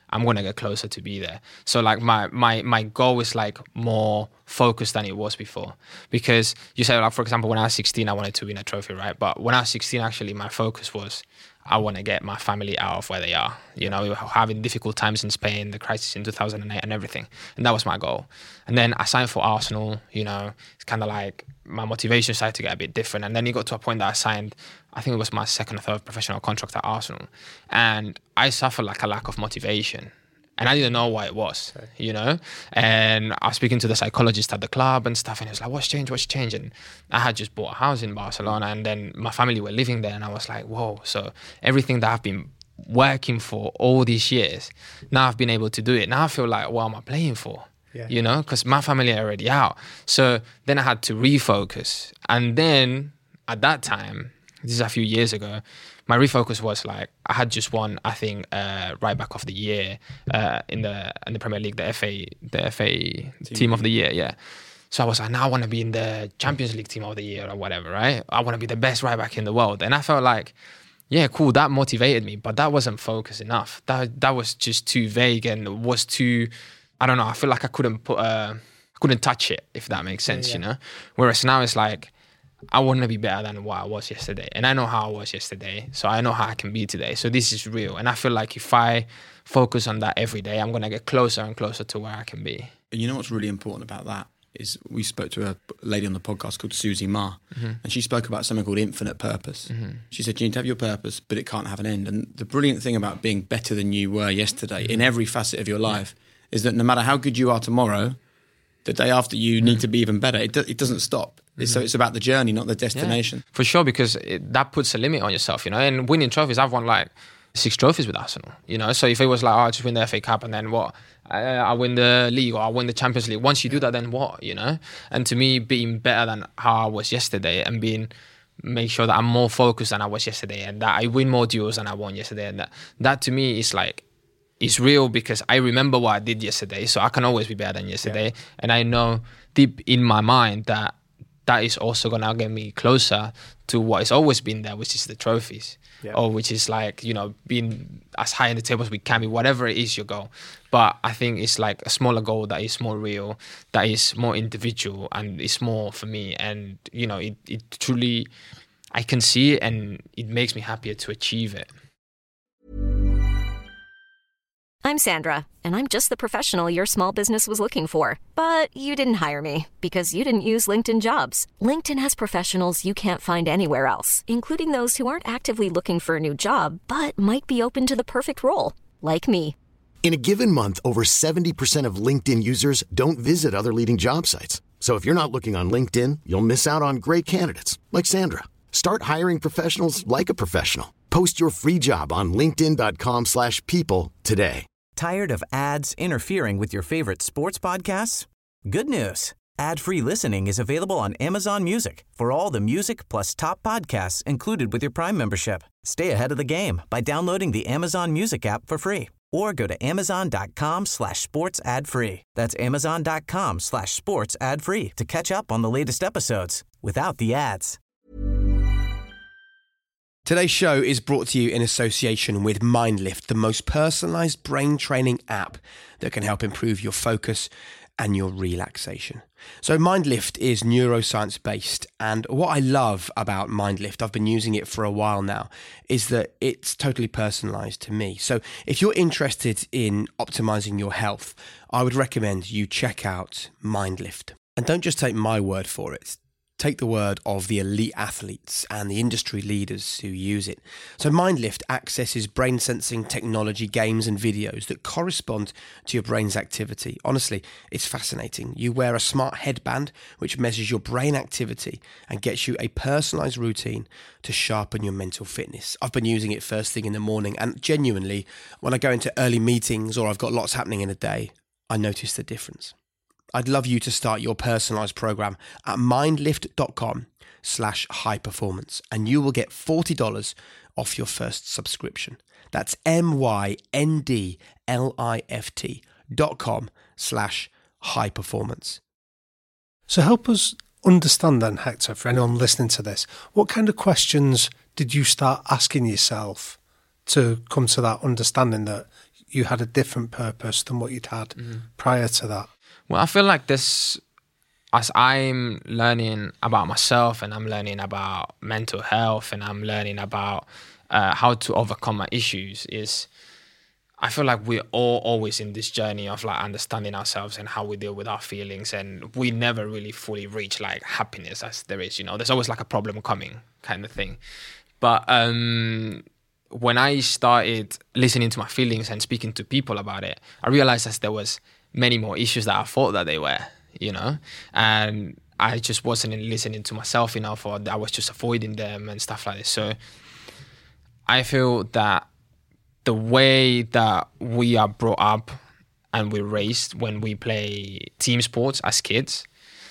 I'm gonna get closer to be there. So like my my my goal is like more focused than it was before. Because you say, like, for example, when I was sixteen, I wanted to win a trophy, right? But when I was sixteen, actually, my focus was I want to get my family out of where they are. You know, we were having difficult times in Spain, the crisis in two thousand eight and everything. And that was my goal. And then I signed for Arsenal, you know, it's kind of like my motivation started to get a bit different. And then it got to a point that I signed, I think it was my second or third professional contract at Arsenal. And I suffered like a lack of motivation. And I didn't know why it was, okay. you know? And I was speaking to the psychologist at the club and stuff, and he was like, what's changed, what's changed? And I had just bought a house in Barcelona, and then my family were living there, and I was like, whoa, so everything that I've been working for all these years, now I've been able to do it. Now I feel like, what am I playing for? Yeah. You know, because my family are already out. So then I had to refocus. And then at that time, this is a few years ago, my refocus was like, I had just won, I think, uh, right back of the year uh, in the in the Premier League, the F A the F A team, team of the year, yeah. So I was like, now I want to be in the Champions League team of the year or whatever, right? I want to be the best right back in the world. And I felt like, yeah, cool, that motivated me, but that wasn't focus enough. That that was just too vague and was too, I don't know, I feel like I couldn't put, uh, I couldn't touch it, if that makes sense, yeah, yeah. you know? Whereas now it's like, I want to be better than what I was yesterday. And I know how I was yesterday. So I know how I can be today. So this is real. And I feel like if I focus on that every day, I'm going to get closer and closer to where I can be. And you know what's really important about that is we spoke to a lady on the podcast called Susie Ma, mm-hmm. and she spoke about something called infinite purpose. Mm-hmm. She said, you need to have your purpose, but it can't have an end. And the brilliant thing about being better than you were yesterday mm-hmm. in every facet of your life yeah. is that no matter how good you are tomorrow, the day after you mm-hmm. need to be even better. It, do, it doesn't stop. Mm-hmm. So it's about the journey, not the destination. Yeah, for sure, because it, that puts a limit on yourself, you know. And winning trophies, I've won like six trophies with Arsenal, you know. So if it was like, oh, I just win the F A Cup and then what? I, I win the league or I win the Champions League. Once you do that, then what, you know? And to me, being better than how I was yesterday and being, make sure that I'm more focused than I was yesterday and that I win more duels than I won yesterday. And that, that to me is like, it's real because I remember what I did yesterday, so I can always be better than yesterday. Yeah. And I know deep in my mind that that is also going to get me closer to what has always been there, which is the trophies. Yeah. Or which is like, you know, being as high in the table as we can be, whatever it is your goal. But I think it's like a smaller goal that is more real, that is more individual, and it's more for me. And, you know, it, it truly, I can see it and it makes me happier to achieve it. I'm Sandra, and I'm just the professional your small business was looking for. But you didn't hire me because you didn't use LinkedIn Jobs. LinkedIn has professionals you can't find anywhere else, including those who aren't actively looking for a new job, but might be open to the perfect role, like me. In a given month, over seventy percent of LinkedIn users don't visit other leading job sites. So if you're not looking on LinkedIn, you'll miss out on great candidates, like Sandra. Start hiring professionals like a professional. Post your free job on linkedin.com slash people today. Tired of ads interfering with your favorite sports podcasts? Good news. Ad-free listening is available on Amazon Music for all the music plus top podcasts included with your Prime membership. Stay ahead of the game by downloading the Amazon Music app for free or go to amazon.com slash sports ad free. That's amazon.com slash sports ad free to catch up on the latest episodes without the ads. Today's show is brought to you in association with MindLift, the most personalized brain training app that can help improve your focus and your relaxation. So MindLift is neuroscience based, and what I love about MindLift, I've been using it for a while now, is that it's totally personalized to me. So if you're interested in optimizing your health, I would recommend you check out MindLift. And don't just take my word for it. Take the word of the elite athletes and the industry leaders who use it. So MindLift accesses brain sensing technology, games and videos that correspond to your brain's activity. Honestly, it's fascinating. You wear a smart headband which measures your brain activity and gets you a personalized routine to sharpen your mental fitness. I've been using it first thing in the morning, and genuinely, when I go into early meetings or I've got lots happening in a day, I notice the difference. I'd love you to start your personalized program at mindlift.com slash high performance, and you will get forty dollars off your first subscription. That's M-Y-N-D-L-I-F-T dot com slash high performance. So help us understand then, Hector, for anyone listening to this, what kind of questions did you start asking yourself to come to that understanding that you had a different purpose than what you'd had mm-hmm. prior to that? Well, I feel like this, as I'm learning about myself and I'm learning about mental health and I'm learning about uh, how to overcome my issues, is I feel like we're all always in this journey of like understanding ourselves and how we deal with our feelings, and we never really fully reach like happiness as there is, you know, there's always like a problem coming kind of thing. But um, when I started listening to my feelings and speaking to people about it, I realized that there was many more issues that I thought that they were, you know, and I just wasn't listening to myself enough, or I was just avoiding them and stuff like this. So I feel that the way that we are brought up and we're raised when we play team sports as kids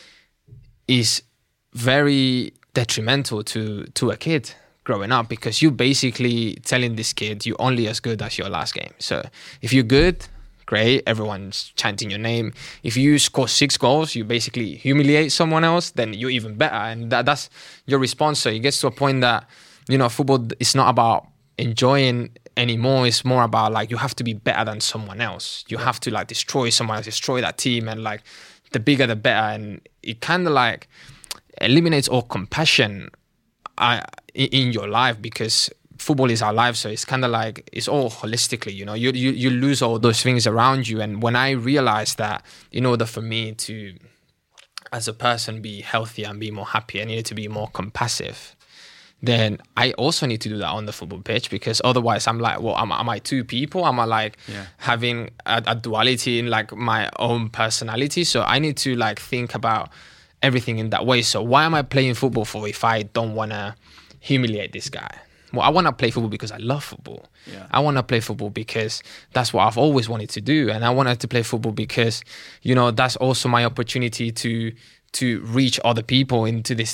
is very detrimental to, to a kid growing up, because you're basically telling this kid you're only as good as your last game. So if you're good, great, everyone's chanting your name. If you score six goals, you basically humiliate someone else, then you're even better. And that, that's your response. So it gets to a point that, you know, football is not about enjoying anymore. It's more about like, you have to be better than someone else. You have to like destroy someone else, destroy that team, and like the bigger the better. And it kind of like eliminates all compassion uh, in your life, because football is our life. So it's kind of like, it's all holistically, you know, you, you you lose all those things around you. And when I realized that in order for me to, as a person, be healthier and be more happy, I needed to be more compassive, then I also need to do that on the football pitch, because otherwise I'm like, well, am, am I two people? Am I like yeah. having a, a duality in like my own personality? So I need to like think about everything in that way. So why am I playing football for if I don't want to humiliate this guy? Well, I want to play football because I love football. Yeah. I want to play football because that's what I've always wanted to do. And I wanted to play football because, you know, that's also my opportunity to to reach other people into this,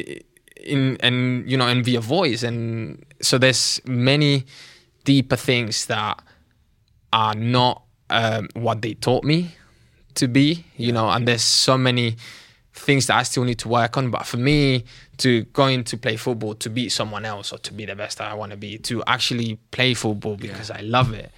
in and, you know, and be a voice. And so there's many deeper things that are not um, what they taught me to be, you know, and there's so many things that I still need to work on. But for me, to go into play football to beat someone else or to be the best that I want to be, to actually play football because yeah. I love it,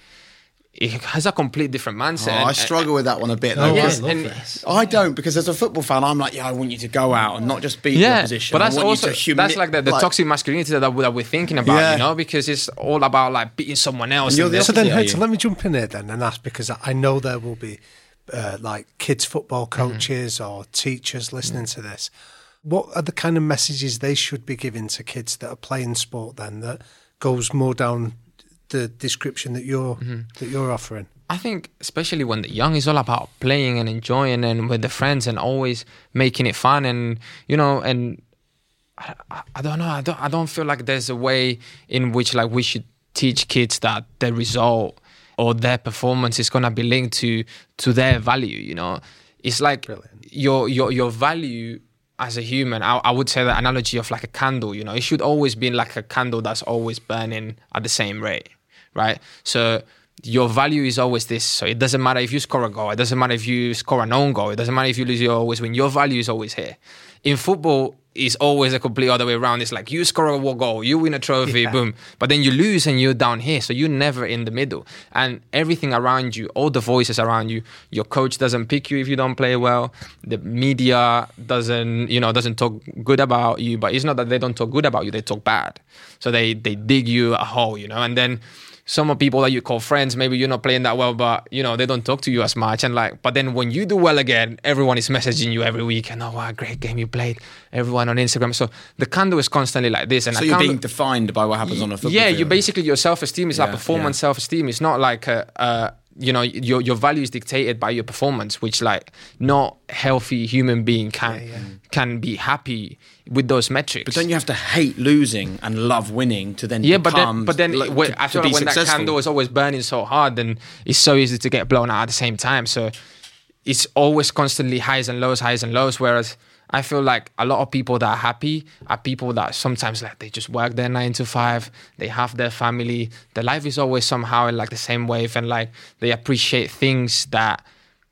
it has a complete different mindset. Oh, I struggle with that one a bit. Though. Oh, yes, I, and, I don't, because as a football fan, I'm like, yeah, I want you to go out and not just beat yeah, the opposition. But that's I want also you to humili- that's like the, the like, toxic masculinity that, that we're thinking about, yeah. you know, because it's all about like beating someone else. And and so then, yeah, Hector, yeah. let me jump in here then and ask, because I know there will be uh, like kids football coaches mm-hmm. or teachers listening mm-hmm. to this. What are the kind of messages they should be giving to kids that are playing sport then, that goes more down the description that you're mm-hmm. that you're offering? I think especially when they're young, it's all about playing and enjoying and with the friends and always making it fun. And, you know, and I, I don't know, I don't I don't feel like there's a way in which like we should teach kids that the result or their performance is going to be linked to to their value, you know. It's like Brilliant. your your your value as a human, I, I would say the analogy of like a candle, you know, it should always be like a candle that's always burning at the same rate, right? So your value is always this. So it doesn't matter if you score a goal, it doesn't matter if you score an own goal, it doesn't matter if you lose, you always win. Your value is always here. In football, it's always a complete other way around. It's like you score a goal, you win a trophy, yeah. boom. But then you lose and you're down here. So you're never in the middle. And everything around you, all the voices around you, your coach doesn't pick you if you don't play well. The media doesn't, you know, doesn't talk good about you. But it's not that they don't talk good about you, they talk bad. So they, they dig you a hole, you know. And then some people that you call friends, maybe you're not playing that well, but, you know, they don't talk to you as much. And like, but then when you do well again, everyone is messaging you every week. And, oh, what a great game you played. Everyone on Instagram. So the candle is constantly like this. And so you're being defined by what happens on a football Yeah, field. you basically, your self-esteem is yeah, like performance yeah. self-esteem. It's not like, a, a, you know, your your value is dictated by your performance, which like no healthy human being can yeah, yeah. can be happy with those metrics. But don't you have to hate losing and love winning to then yeah, become... but then, but then like, when, to, I feel to like when successful. that candle is always burning so hard, then it's so easy to get blown out at the same time. So it's always constantly highs and lows, highs and lows, whereas I feel like a lot of people that are happy are people that sometimes like they just work their nine to five, they have their family, their life is always somehow in like the same wave, and like they appreciate things that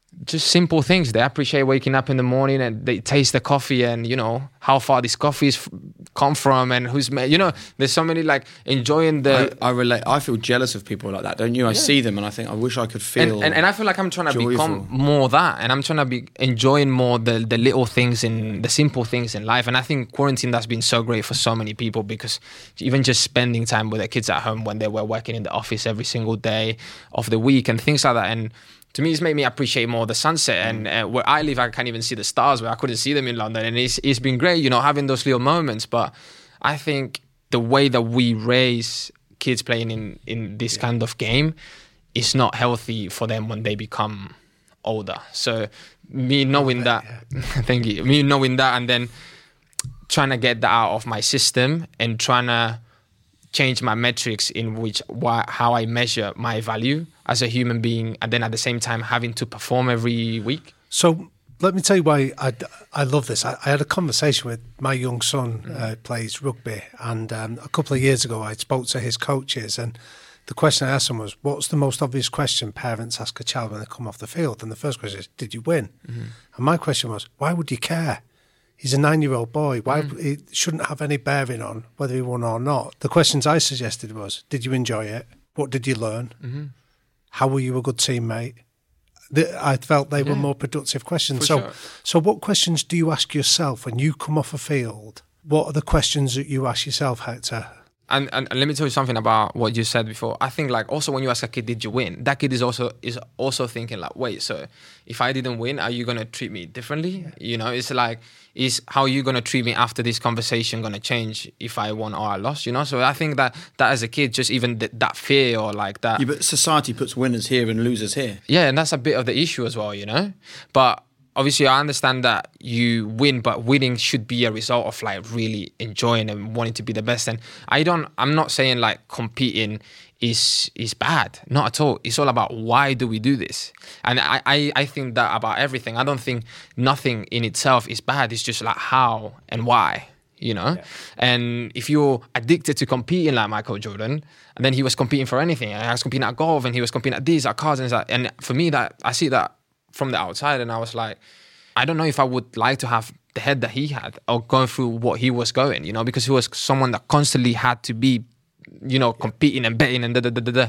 just simple things. They appreciate waking up in the morning and they taste the coffee and, you know, how far this coffee is f- come from and who's made, you know, there's so many like enjoying the... I, I relate. I feel jealous of people like that, don't you? I Yeah. see them and I think, I wish I could feel... And, and, and I feel like I'm trying to joyful. become more that, and I'm trying to be enjoying more the, the little things in the simple things in life. And I think quarantine that's been so great for so many people, because even just spending time with their kids at home when they were working in the office every single day of the week and things like that. And to me, it's made me appreciate more the sunset. And uh, where I live, I can't even see the stars, where I couldn't see them in London. And it's it's been great, you know, having those little moments. But I think the way that we raise kids playing in, in this yeah. kind of game is not healthy for them when they become older. So me knowing that, yeah. thank you, me knowing that, and then trying to get that out of my system and trying to change my metrics in which why, how I measure my value as a human being, and then at the same time having to perform every week. So let me tell you why I, I love this. I, I had a conversation with my young son, mm. uh, plays rugby, and um, a couple of years ago I spoke to his coaches, and the question I asked them was, what's the most obvious question parents ask a child when they come off the field? And the first question is, did you win? Mm-hmm. And my question was, why would you care? He's a nine-year-old boy. Why mm. It shouldn't have any bearing on whether he won or not. The questions I suggested was, did you enjoy it? What did you learn? Mm-hmm. How were you a good teammate? The, I felt they yeah. were more productive questions. For so, sure. so what questions do you ask yourself when you come off a field? What are the questions that you ask yourself, Hector? And, and, and let me tell you something about what you said before. I think like also when you ask a kid, did you win? That kid is also is also thinking like, wait, so if I didn't win, are you going to treat me differently? Yeah. You know, it's like, is how you going to treat me after this conversation going to change if I won or I lost, you know? So I think that that as a kid, just even th- that fear or like that. Yeah, but society puts winners here and losers here. Yeah, and that's a bit of the issue as well, you know? But obviously, I understand that you win, but winning should be a result of like really enjoying and wanting to be the best. And I don't, I'm not saying like competing is is bad, not at all. It's all about why do we do this? And I, I, I think that about everything. I don't think nothing in itself is bad. It's just like how and why, you know? Yeah. And if you're addicted to competing like Michael Jordan, and then he was competing for anything, and I was competing at golf, and he was competing at this, at cards, and, and for me, that I see that from the outside, and I was like, I don't know if I would like to have the head that he had or going through what he was going, you know, because he was someone that constantly had to be, you know, competing and betting and da da da da da.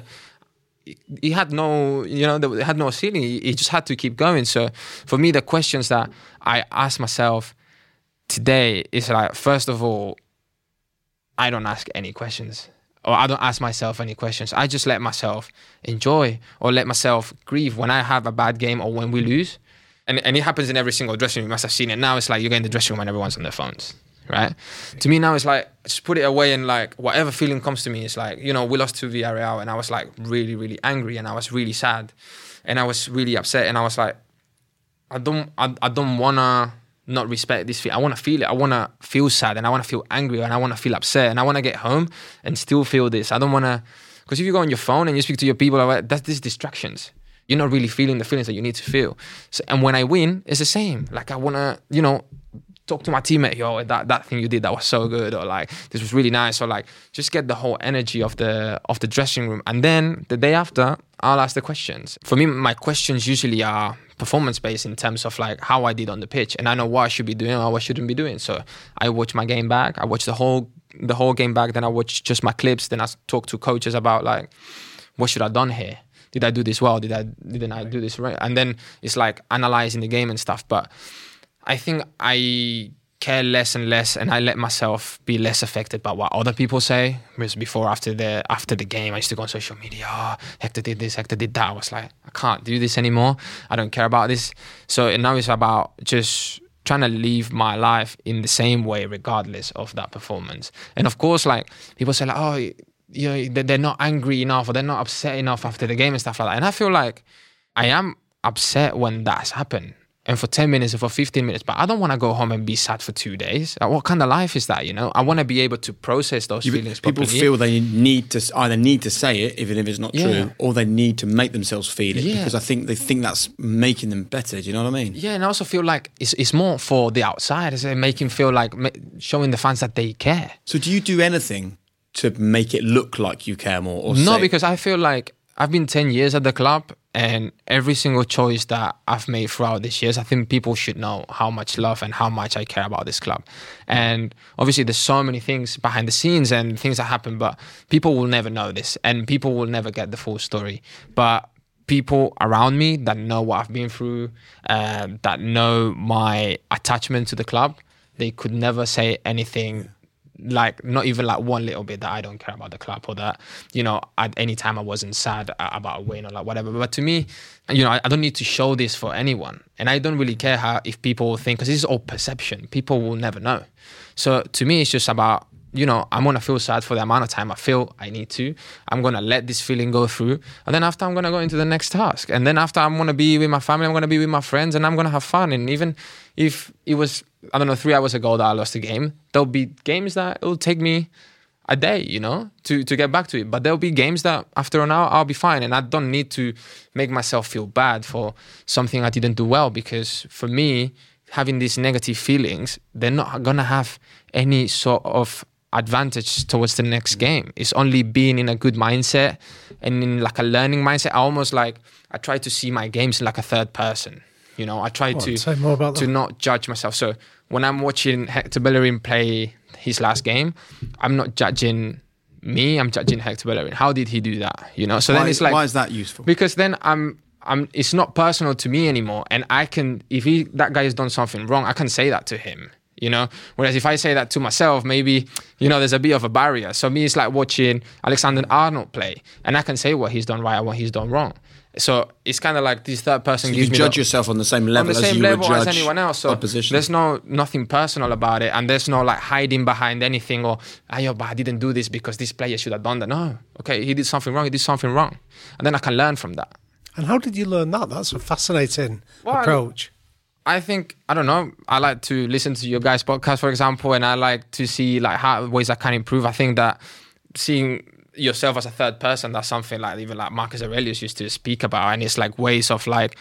He had no, you know, he had no ceiling. He just had to keep going. So for me, the questions that I ask myself today is like, first of all, I don't ask any questions. Or I don't ask myself any questions. I just let myself enjoy or let myself grieve when I have a bad game or when we lose. And and it happens in every single dressing room. You must have seen it. Now it's like you get in the dressing room and everyone's on their phones, right? To me now it's like, just put it away and like whatever feeling comes to me, it's like, you know, we lost to Villarreal and I was like really, really angry and I was really sad and I was really upset and I was like, I don't, I, I don't want to not respect this feeling. I want to feel it. I want to feel sad and I want to feel angry and I want to feel upset and I want to get home and still feel this. I don't want to, because if you go on your phone and you speak to your people, like, that's these distractions. You're not really feeling the feelings that you need to feel. So, and when I win, it's the same. Like I want to, you know, talk to my teammate, yo, that, that thing you did, that was so good, or like, this was really nice, or like, just get the whole energy of the of the dressing room. And then the day after, I'll ask the questions. For me, my questions usually are performance-based in terms of like how I did on the pitch, and I know what I should be doing or what I shouldn't be doing. So I watch my game back, I watch the whole the whole game back, then I watch just my clips, then I talk to coaches about like, what should I have done here? Did I do this well? Did I didn't I do this right? And then it's like analyzing the game and stuff. But I think I care less and less, and I let myself be less affected by what other people say. Because before, after the after the game, I used to go on social media. Oh, Hector did this, Hector did that. I was like, I can't do this anymore. I don't care about this. So now it's about just trying to live my life in the same way, regardless of that performance. And of course, like people say, like, oh, you know, they're not angry enough or they're not upset enough after the game and stuff like that. And I feel like I am upset when that's happened. And for ten minutes or for fifteen minutes, but I don't want to go home and be sad for two days. Like, what kind of life is that, you know? I want to be able to process those you, feelings People properly. feel they need to either need to say it, even if it's not yeah. true, or they need to make themselves feel it, yeah. because I think they think that's making them better. Do you know what I mean? Yeah, and I also feel like it's it's more for the outside. It's making feel like showing the fans that they care. So do you do anything to make it look like you care more? Or no, say- because I feel like I've been ten years at the club, And every single choice that I've made throughout these years, I think people should know how much love and how much I care about this club. And obviously there's so many things behind the scenes and things that happen, but people will never know this and people will never get the full story. But people around me that know what I've been through, uh, that know my attachment to the club, they could never say anything like, not even like one little bit that I don't care about the club, or that, you know, at any time I wasn't sad about a win or like whatever. But to me, you know, I, I don't need to show this for anyone. And I don't really care how, if people think, because this is all perception. People will never know. So to me, it's just about, you know, I'm going to feel sad for the amount of time I feel I need to. I'm going to let this feeling go through. And then after, I'm going to go into the next task. And then after, I'm going to be with my family, I'm going to be with my friends, and I'm going to have fun. And even if it was, I don't know, three hours ago that I lost a game, there'll be games that it'll take me a day, you know, to, to get back to it. But there'll be games that after an hour, I'll be fine. And I don't need to make myself feel bad for something I didn't do well. Because for me, having these negative feelings, they're not going to have any sort of advantage towards the next game. It's only being in a good mindset and in like a learning mindset. I almost like, I try to see my games like a third person. You know, I try oh, to say more about to that. not judge myself. So when I'm watching Hector Bellerin play his last game, I'm not judging me, I'm judging Hector Bellerin. How did he do that? You know, so why, then it's like, why is that useful? Because then I'm I'm it's not personal to me anymore, and I can, if he that guy has done something wrong, I can say that to him. You know, whereas if I say that to myself, maybe, you know, there's a bit of a barrier. So me, it's like watching Alexander Arnold play, and I can say what he's done right and what he's done wrong. So it's kind of like this third person so gives you me judge the, yourself on the same level on the as same you level would judge as anyone else. So opposition. There's no nothing personal about it, and there's no like hiding behind anything or, oh, yo, but I didn't do this because this player should have done that. No, okay, he did something wrong. He did something wrong, and then I can learn from that. And how did you learn that? That's a fascinating well, approach. I think, I don't know, I like to listen to your guys' podcast, for example, and I like to see like how ways I can improve. I think that seeing yourself as a third person, that's something like even like Marcus Aurelius used to speak about, and it's like ways of like,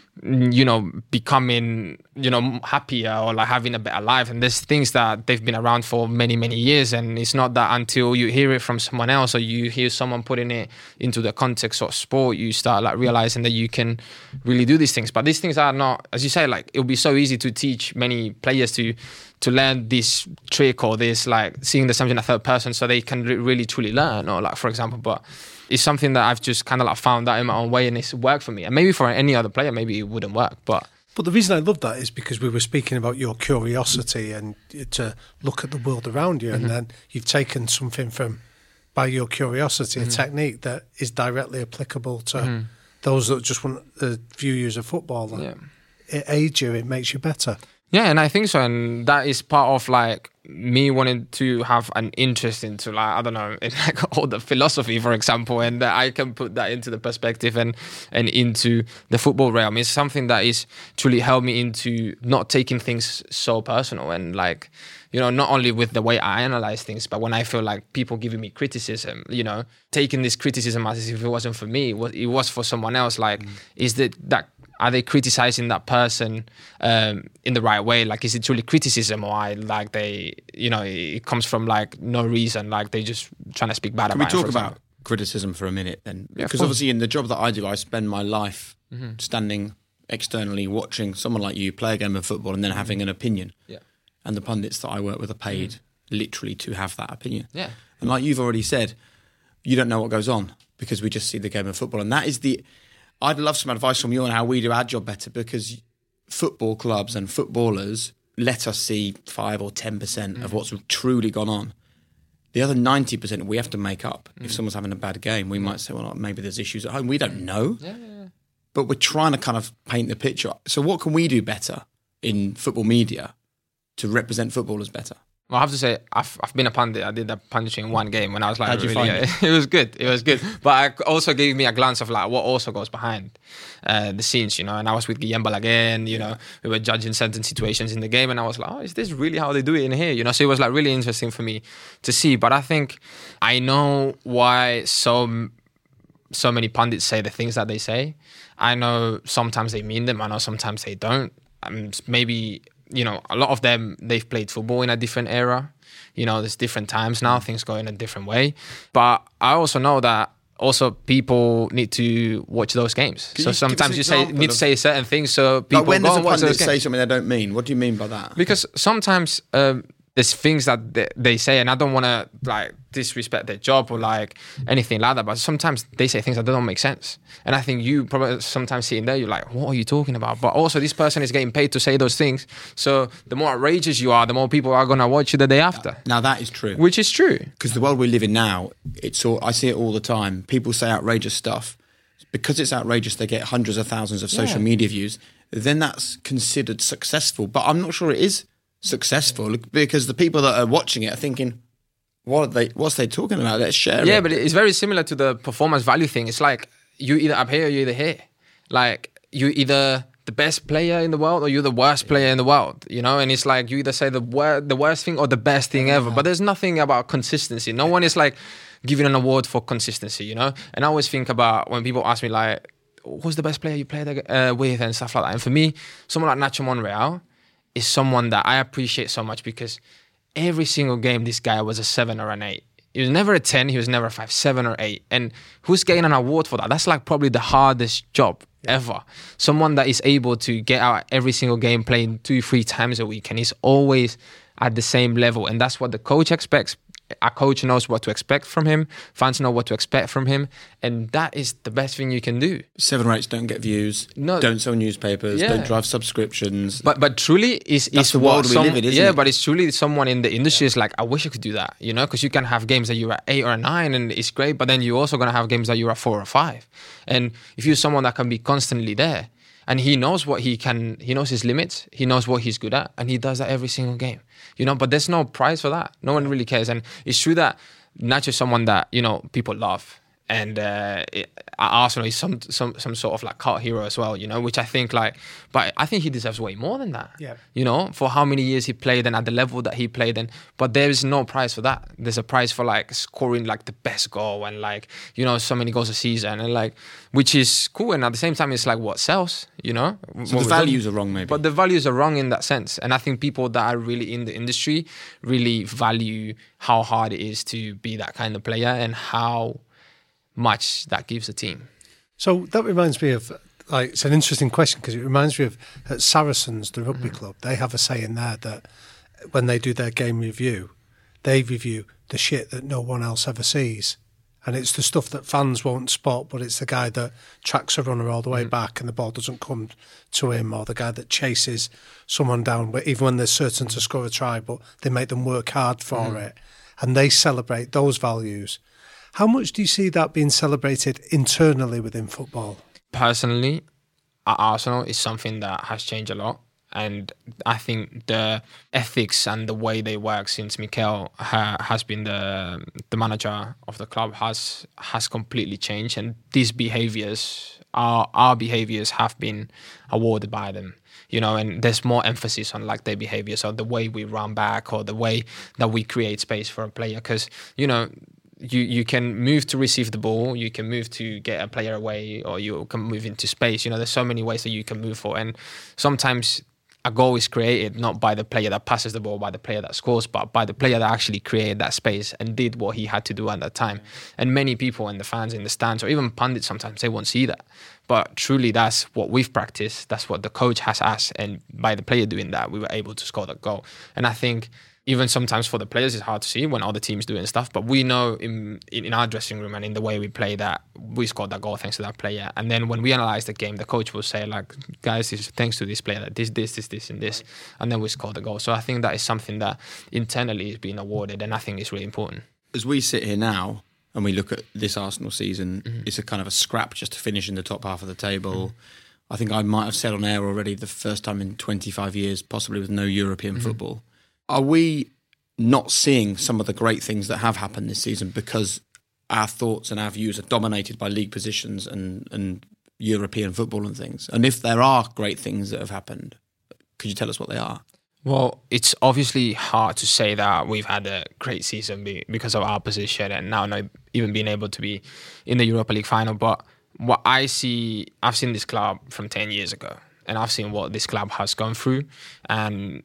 you know, becoming, you know, happier or like having a better life. And there's things that they've been around for many, many years. And it's not that until you hear it from someone else or you hear someone putting it into the context of sport, you start like realizing that you can really do these things. But these things are not, as you say, like it'll be so easy to teach many players to to learn this trick or this like seeing the something in a third person so they can re- really truly learn, or like, for example, but it's something that I've just kind of like found out in my own way, and it's worked for me. And maybe for any other player, maybe it wouldn't work, but But the reason I love that is because we were speaking about your curiosity and to look at the world around you, mm-hmm. and then you've taken something from, by your curiosity, mm-hmm. a technique that is directly applicable to mm-hmm. those that just want to view you as a footballer. Yeah. It aids you, it makes you better. Yeah, and I think so, and that is part of like me wanting to have an interest into like, I don't know, in like all the philosophy, for example, and that I can put that into the perspective and and into the football realm. It's something that is truly helped me into not taking things so personal, and like, you know, not only with the way I analyze things, but when I feel like people giving me criticism, you know, taking this criticism as if it wasn't for me, it was for someone else. Like, mm. is that that are they criticizing that person um, in the right way? Like, is it truly criticism, or I, like they, you know, it comes from like no reason, like they just trying to speak bad Can about it? Can we talk about criticism for a minute then? Yeah, because obviously in the job that I do, I spend my life mm-hmm. standing externally watching someone like you play a game of football and then having an opinion. Yeah. And the pundits that I work with are paid mm. literally to have that opinion. Yeah. And like you've already said, you don't know what goes on because we just see the game of football. And that is the... I'd love some advice from you on how we do our job better, because football clubs and footballers let us see five or ten percent mm. of what's truly gone on. The other ninety percent we have to make up. Mm. If someone's having a bad game, we mm. might say, well, maybe there's issues at home. We don't know. Yeah, yeah, yeah. But we're trying to kind of paint the picture. So what can we do better in football media to represent footballers better? Well, I have to say, I've I've been a pundit. I did that punditry in one game when I was like, how'd you really, find it? It was good. It was good. But it also gave me a glance of like what also goes behind uh, the scenes, you know. And I was with Guillem Balaguer, you know, we were judging certain situations in the game, and I was like, oh, is this really how they do it in here? You know, so it was like really interesting for me to see. But I think I know why so so many pundits say the things that they say. I know sometimes they mean them. I know sometimes they don't. Um, maybe. You know, a lot of them, they've played football in a different era. You know, there's different times now, things go in a different way. But I also know that also people need to watch those games. Can so you give us sometimes an you say example need of- to say certain things so people Like when go does a and watch pundit those say games. something they don't mean? What do you mean by that? Because sometimes um, there's things that they, they say, and I don't want to like disrespect their job or like anything like that, but sometimes they say things that don't make sense. And I think you probably sometimes sitting there, you're like, what are you talking about? But also this person is getting paid to say those things. So the more outrageous you are, the more people are going to watch you the day after. Now that is true. Which is true. Because the world we live in now, it's all, I see it all the time. People say outrageous stuff. Because it's outrageous, they get hundreds of thousands of social Yeah. media views. Then that's considered successful. But I'm not sure it is successful because the people that are watching it are thinking, what are they, what's they talking about? Let's share it. Yeah, but it's very similar to the performance value thing. It's like you either up here or you either here. Like you either the best player in the world or you're the worst player in the world, you know? And it's like you either say the wor- the worst thing or the best thing ever. But there's nothing about consistency. No one is like giving an award for consistency, you know? And I always think about when people ask me like, who's the best player you played uh, with and stuff like that. And for me, someone like Nacho Monreal is someone that I appreciate so much because every single game, this guy was a seven or an eight. He was never a ten, he was never a five, seven or eight. And who's getting an award for that? That's like probably the hardest job yeah. ever. Someone that is able to get out every single game playing two, three times a week and he's always at the same level. And that's what the coach expects. Our coach knows what to expect from him. Fans know what to expect from him. And that is the best thing you can do. Seven or eights don't get views, No. don't sell newspapers, Yeah. don't drive subscriptions. But but truly, is That's is the what world we some- live in, isn't yeah, it? but it's truly someone in the industry is like, I wish I could do that, you know, because you can have games that you're at eight or a nine and it's great, but then you're also going to have games that you're at four or five. And if you're someone that can be constantly there, and he knows what he can, he knows his limits, he knows what he's good at, and he does that every single game, you know, but there's no prize for that. No one really cares. And it's true that Nacho is someone that, you know, people love. And uh, it, Arsenal is some, some some sort of like cult hero as well, you know, which I think like, but I think he deserves way more than that, Yeah. you know, for how many years he played and at the level that he played. And but there is no prize for that. There's a prize for like scoring like the best goal and like, you know, so many goals a season and like, which is cool. And at the same time, it's like what sells, you know. So What the we're values doing. are wrong, maybe. But the values are wrong in that sense. And I think people that are really in the industry really value how hard it is to be that kind of player and how much that gives a team. So that reminds me of, like, it's an interesting question because it reminds me of at Saracens, the rugby club, they have a saying there that when they do their game review, they review the shit that no one else ever sees. And it's the stuff that fans won't spot, but it's the guy that tracks a runner all the way back and the ball doesn't come to him, or the guy that chases someone down, even when they're certain to score a try, but they make them work hard for it. And they celebrate those values. How much do you see that being celebrated internally within football? Personally, at Arsenal is something that has changed a lot. And I think the ethics and the way they work since Mikel ha, has been the the manager of the club has has completely changed. And these behaviours, our our behaviours have been awarded by them. You know, and there's more emphasis on like their behaviours or the way we run back or the way that we create space for a player. Because, you know, You you can move to receive the ball, you can move to get a player away, or you can move into space. You know, there's so many ways that you can move for. And sometimes a goal is created not by the player that passes the ball, by the player that scores, but by the player that actually created that space and did what he had to do at that time. And many people and the fans in the stands, or even pundits sometimes, they won't see that. But truly, that's what we've practiced. That's what the coach has asked. And by the player doing that, we were able to score that goal. And I think even sometimes for the players, it's hard to see when other teams doing stuff. But we know in, in our dressing room and in the way we play that we scored that goal thanks to that player. And then when we analyze the game, the coach will say, like, guys, this is thanks to this player, that this, this, this, this, and this. And then we scored the goal. So I think that is something that internally is being awarded. And I think it's really important. As we sit here now and we look at this Arsenal season, Mm-hmm. it's a kind of a scrap just to finish in the top half of the table. Mm-hmm. I think I might have said on air already the first time in twenty-five years, possibly with no European mm-hmm. football. Are we not seeing some of the great things that have happened this season because our thoughts and our views are dominated by league positions and, and European football and things? And if there are great things that have happened, could you tell us what they are? Well, it's obviously hard to say that we've had a great season because of our position and now not even being able to be in the Europa League final. But what I see, I've seen this club from ten years ago and I've seen what this club has gone through. And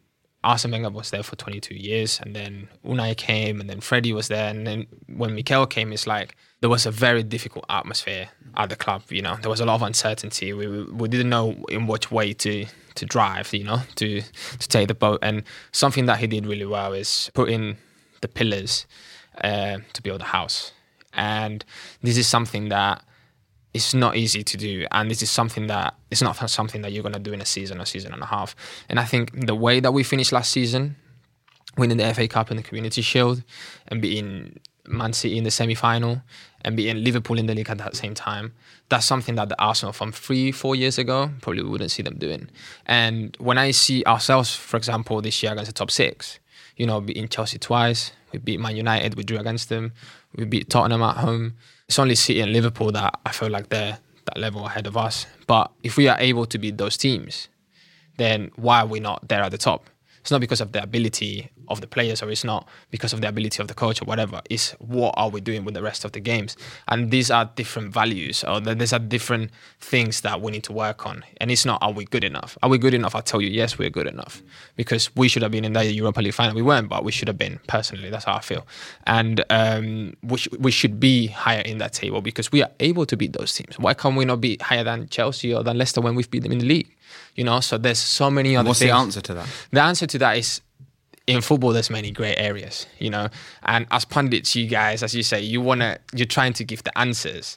Arsene Wenger was there for twenty-two years, and then Unai came, and then Freddie was there, and then when Mikel came, it's like there was a very difficult atmosphere at the club. You know, there was a lot of uncertainty. We we didn't know in which way to to drive. You know, to to take the boat. And something that he did really well is put in the pillars uh, to build a house. And this is something that it's not easy to do, and this is something that it's not something that you're going to do in a season or season and a half. And I think the way that we finished last season, winning the F A Cup and the Community Shield, and beating Man City in the semi-final, and beating Liverpool in the league at that same time, that's something that the Arsenal from three, four years ago probably wouldn't see them doing. And when I see ourselves, for example, this year against the top six, you know, beating Chelsea twice, we beat Man United, we drew against them, we beat Tottenham at home. It's only City and Liverpool that I feel like they're that level ahead of us. But if we are able to beat those teams, then why are we not there at the top? It's not because of the ability of the players, or it's not because of the ability of the coach or whatever. It's what are we doing with the rest of the games? And these are different values, or these are different things that we need to work on. And it's not, are we good enough? Are we good enough? I'll tell you, yes, we're good enough. Because we should have been in the Europa League final. We weren't, but we should have been, personally. That's how I feel. And um, we, sh- we should be higher in that table because we are able to beat those teams. Why can't we not be higher than Chelsea or than Leicester when we've beat them in the league? You know, so there's so many other What's things. the answer to that? The answer to that is, in football, there's many grey areas, you know. And as pundits, you guys, as you say, you wanna, you're trying to give the answers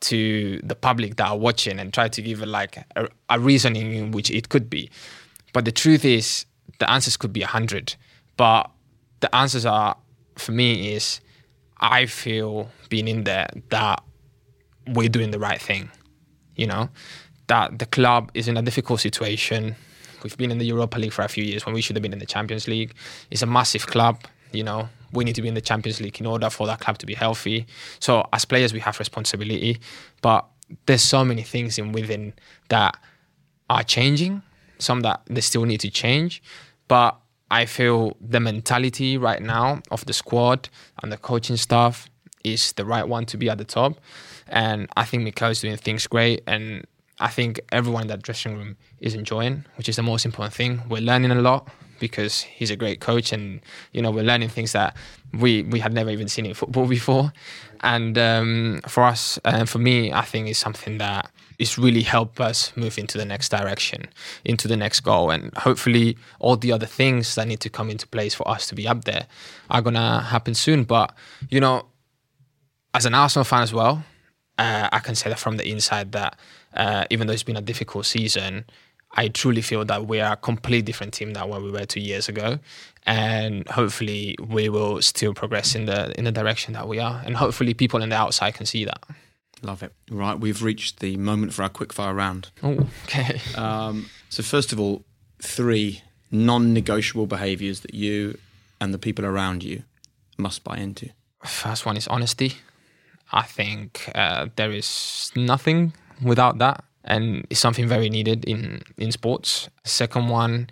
to the public that are watching and try to give it like a, a reasoning in which it could be. But the truth is, the answers could be a hundred. But the answers are, for me, is I feel being in there that we're doing the right thing, you know. That the club is in a difficult situation. We've been in the Europa League for a few years when we should have been in the Champions League. It's a massive club, you know. We need to be in the Champions League in order for that club to be healthy. So as players, we have responsibility. But there's so many things in within that are changing, some that they still need to change. But I feel the mentality right now of the squad and the coaching staff is the right one to be at the top. And I think Mikel's doing things great, and I think everyone in that dressing room is enjoying, which is the most important thing. We're learning a lot because he's a great coach, and you know, we're learning things that we we had never even seen in football before. And um, for us, and uh, for me, I think it's something that is really helped us move into the next direction, into the next goal, and hopefully all the other things that need to come into place for us to be up there are gonna happen soon. But you know, as an Arsenal fan as well, uh, I can say that from the inside that. Uh, even though it's been a difficult season, I truly feel that we are a completely different team than what we were two years ago, and hopefully we will still progress in the in the direction that we are, and hopefully people on the outside can see that. Love it. Right, we've reached the moment for our quickfire round. Oh, okay. Um, so first of all, three non-negotiable behaviours that you and the people around you must buy into. First one is honesty. I think uh, there is nothing without that, and it's something very needed in, in sports. Second one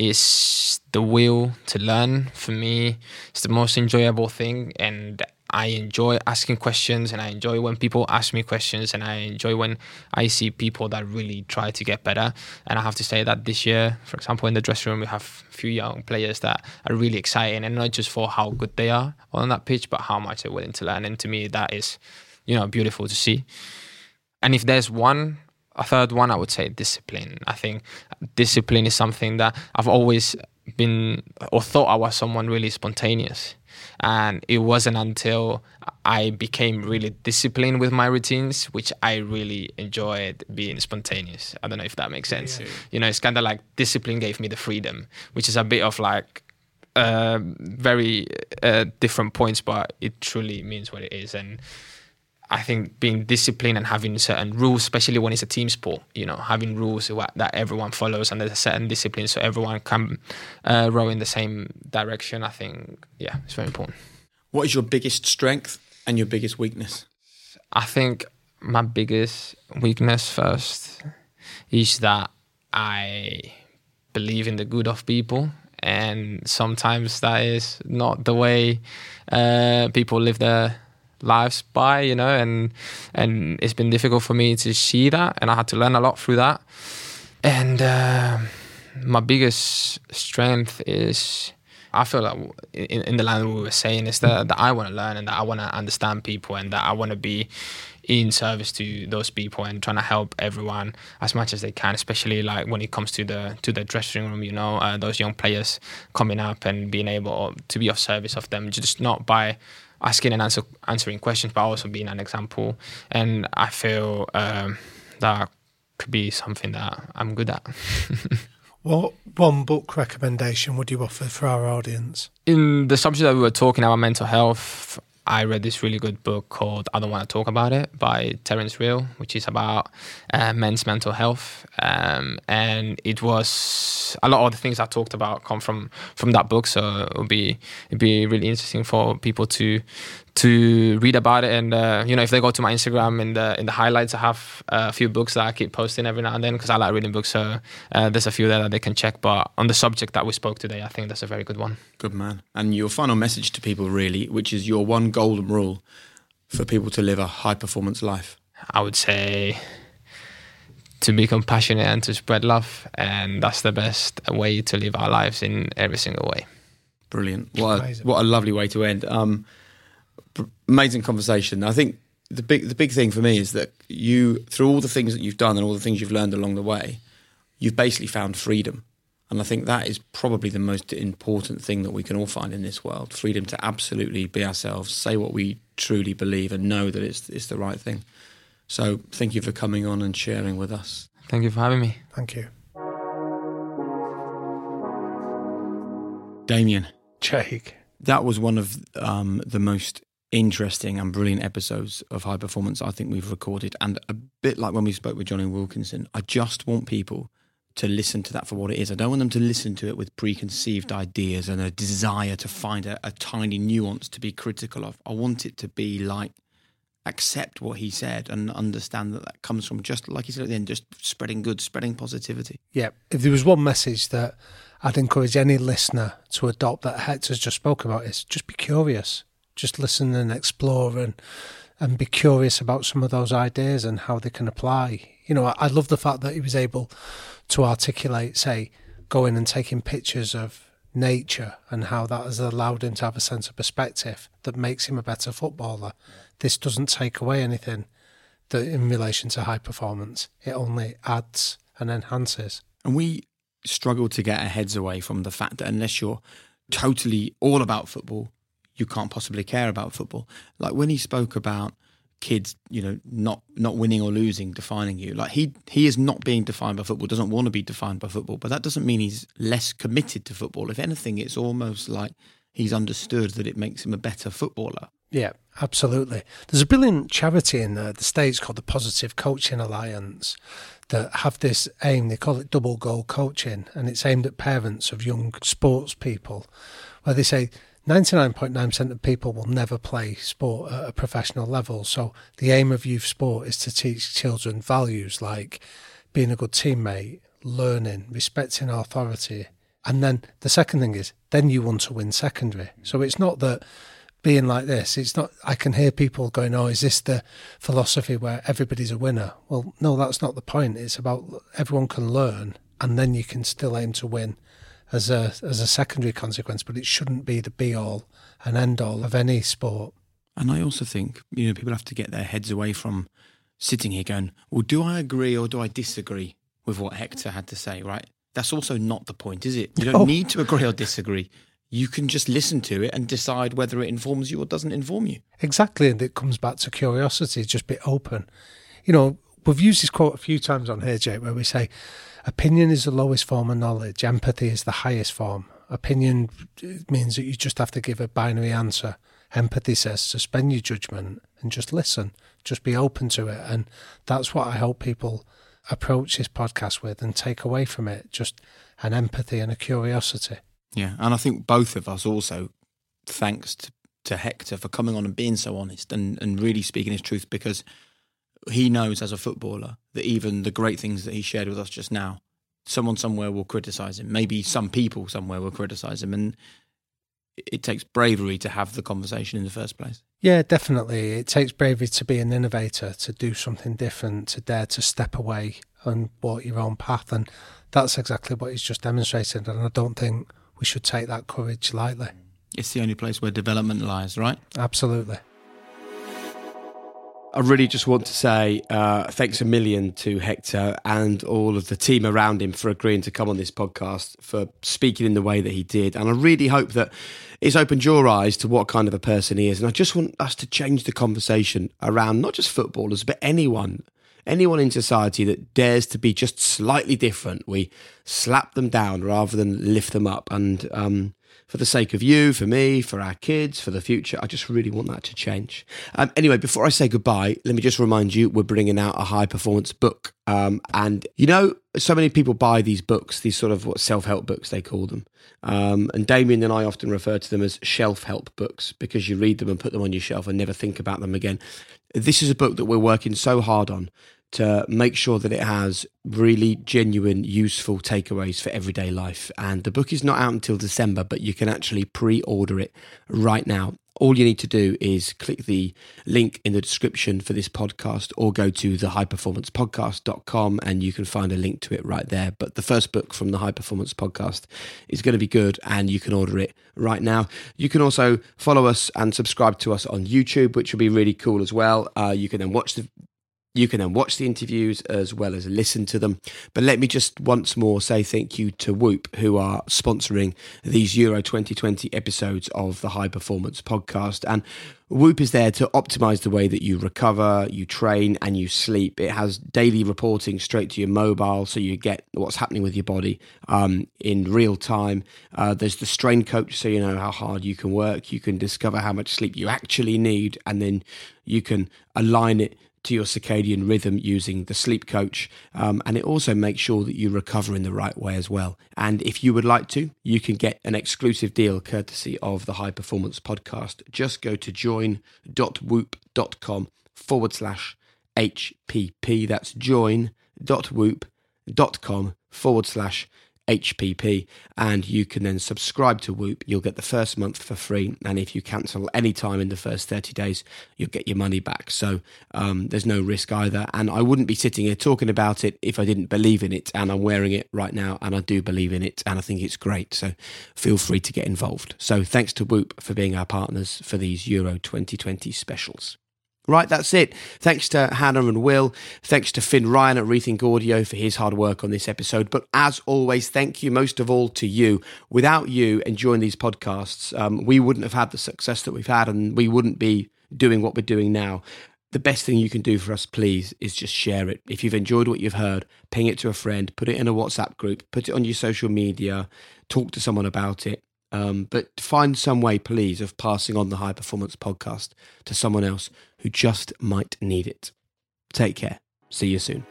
is the will to learn. For me, it's the most enjoyable thing, and I enjoy asking questions, and I enjoy when people ask me questions, and I enjoy when I see people that really try to get better. And I have to say that this year, for example, in the dressing room, we have a few young players that are really exciting, and not just for how good they are on that pitch, but how much they're willing to learn. And to me, that is, you know, beautiful to see. And if there's one, a third one, I would say discipline. I think discipline is something that I've always been or thought I was someone really spontaneous. And it wasn't until I became really disciplined with my routines, which I really enjoyed being spontaneous. I don't know if that makes sense. Yeah. You know, it's kind of like discipline gave me the freedom, which is a bit of like uh, very uh, different points, but it truly means what it is. And I think being disciplined and having certain rules, especially when it's a team sport, you know, having rules that everyone follows and there's a certain discipline so everyone can uh, row in the same direction, I think, yeah, it's very important. What is your biggest strength and your biggest weakness? I think my biggest weakness first is that I believe in the good of people, and sometimes that is not the way uh, people live their lives by, you know, and and it's been difficult for me to see that, and I had to learn a lot through that. And uh, my biggest strength is, I feel like in, in the line we were saying, is that, that I want to learn and that I want to understand people and that I want to be in service to those people and trying to help everyone as much as they can, especially like when it comes to the to the dressing room, you know, uh, those young players coming up and being able to be of service of them, just not by asking and answer, answering questions, but also being an example. And I feel um, that could be something that I'm good at. What one book recommendation would you offer for our audience? In the subject that we were talking about, mental health, I read this really good book called I Don't Want to Talk About It by Terence Real, which is about uh, men's mental health. Um, and it was, a lot of the things I talked about come from, from that book. So it would be, it'd be really interesting for people to to read about it. And, uh, you know, if they go to my Instagram, in the in the highlights, I have a few books that I keep posting every now and then because I like reading books. So uh, there's a few there that they can check. But on the subject that we spoke today, I think that's a very good one. Good man. And your final message to people, really, which is your one golden rule for people to live a high-performance life? I would say to be compassionate and to spread love. And that's the best way to live our lives in every single way. Brilliant. What a, what a lovely way to end. Um, amazing conversation. I think the big the big thing for me is that you, through all the things that you've done and all the things you've learned along the way, you've basically found freedom. And I think that is probably the most important thing that we can all find in this world. Freedom to absolutely be ourselves, say what we truly believe and know that it's, it's the right thing. So thank you for coming on and sharing with us. Thank you for having me. Thank you. Damien. Jake. That was one of um, the most interesting and brilliant episodes of High Performance I think we've recorded. And a bit like when we spoke with Johnny Wilkinson, I just want people to listen to that for what it is. I don't want them to listen to it with preconceived ideas and a desire to find a, a tiny nuance to be critical of. I want it to be like, accept what he said and understand that that comes from, just like he said at the end, just spreading good, spreading positivity. Yeah, if there was one message that I'd encourage any listener to adopt that Hector's just spoke about, is just be curious. Just listen and explore and and be curious about some of those ideas and how they can apply. You know, I, I love the fact that he was able to articulate, say, going and taking pictures of nature and how that has allowed him to have a sense of perspective that makes him a better footballer. This doesn't take away anything that in relation to high performance. It only adds and enhances. And we struggle to get our heads away from the fact that unless you're totally all about football, you can't possibly care about football. Like when he spoke about kids, you know, not not winning or losing defining you. Like he he is not being defined by football, doesn't want to be defined by football, but that doesn't mean he's less committed to football. If anything, it's almost like he's understood that it makes him a better footballer. Yeah, absolutely. There's a brilliant charity in the, the States called the Positive Coaching Alliance that have this aim, they call it double goal coaching, and it's aimed at parents of young sports people, where they say ninety-nine point nine percent of people will never play sport at a professional level. So the aim of youth sport is to teach children values like being a good teammate, learning, respecting authority. And then the second thing is, then you want to win secondary. So it's not that being like this, it's not, I can hear people going, oh, is this the philosophy where everybody's a winner? Well, no, that's not the point. It's about everyone can learn and then you can still aim to win as a as a secondary consequence, but it shouldn't be the be-all and end-all of any sport. And I also think, you know, people have to get their heads away from sitting here going, well, do I agree or do I disagree with what Hector had to say, right? That's also not the point, is it? You don't Oh. need to agree or disagree. You can just listen to it and decide whether it informs you or doesn't inform you. Exactly, and it comes back to curiosity, just be open. You know, we've used this quote a few times on here, Jake, where we say, opinion is the lowest form of knowledge, empathy is the highest form. Opinion means that you just have to give a binary answer. Empathy says suspend your judgment and just listen, just be open to it. And that's what I hope people approach this podcast with and take away from it, just an empathy and a curiosity. Yeah, and I think both of us also, thanks to, to Hector for coming on and being so honest and, and really speaking his truth, because he knows as a footballer that even the great things that he shared with us just now, someone somewhere will criticise him. Maybe some people somewhere will criticise him, and it takes bravery to have the conversation in the first place. Yeah, definitely. It takes bravery to be an innovator, to do something different, to dare to step away and walk your own path. And that's exactly what he's just demonstrated. And I don't think we should take that courage lightly. It's the only place where development lies, right? Absolutely. I really just want to say uh, thanks a million to Hector and all of the team around him for agreeing to come on this podcast, for speaking in the way that he did. And I really hope that it's opened your eyes to what kind of a person he is. And I just want us to change the conversation around not just footballers, but anyone, anyone in society that dares to be just slightly different. We slap them down rather than lift them up. And um, for the sake of you, for me, for our kids, for the future, I just really want that to change. Um, anyway, before I say goodbye, let me just remind you, we're bringing out a high performance book. Um, and, you know, so many people buy these books, these sort of what self-help books they call them. Um, and Damien and I often refer to them as shelf help books because you read them and put them on your shelf and never think about them again. This is a book that we're working so hard on to make sure that it has really genuine, useful takeaways for everyday life. And the book is not out until December, but you can actually pre-order it right now. All you need to do is click the link in the description for this podcast or go to the high performance podcast dot com and you can find a link to it right there. But the first book from the High Performance Podcast is going to be good and you can order it right now. You can also follow us and subscribe to us on YouTube, which will be really cool as well. Uh, you can then watch the You can then watch the interviews as well as listen to them. But let me just once more say thank you to Whoop, who are sponsoring these Euro twenty twenty episodes of the High Performance Podcast. And Whoop is there to optimize the way that you recover, you train, and you sleep. It has daily reporting straight to your mobile, so you get what's happening with your body um, in real time. Uh, there's the Strain Coach, so you know how hard you can work. You can discover how much sleep you actually need, and then you can align it to your circadian rhythm using the Sleep Coach, um, and it also makes sure that you recover in the right way as well. And if you would like to, you can get an exclusive deal courtesy of the High Performance Podcast. Just go to join.whoop.com forward slash HPP. That's join.whoop.com forward slash H P P, and you can then subscribe to Whoop. You'll get the first month for free, and if you cancel any time in the first thirty days, you'll get your money back. So um, there's no risk either, and I wouldn't be sitting here talking about it if I didn't believe in it, and I'm wearing it right now, and I do believe in it, and I think it's great, so feel free to get involved. So thanks to Whoop for being our partners for these Euro twenty twenty specials. Right, that's it. Thanks to Hannah and Will. Thanks to Finn Ryan at Rethink Audio for his hard work on this episode. But as always, thank you most of all to you. Without you enjoying these podcasts, um, we wouldn't have had the success that we've had and we wouldn't be doing what we're doing now. The best thing you can do for us, please, is just share it. If you've enjoyed what you've heard, ping it to a friend, put it in a WhatsApp group, put it on your social media, talk to someone about it. Um, but find some way, please, of passing on the High Performance Podcast to someone else who just might need it. Take care. See you soon.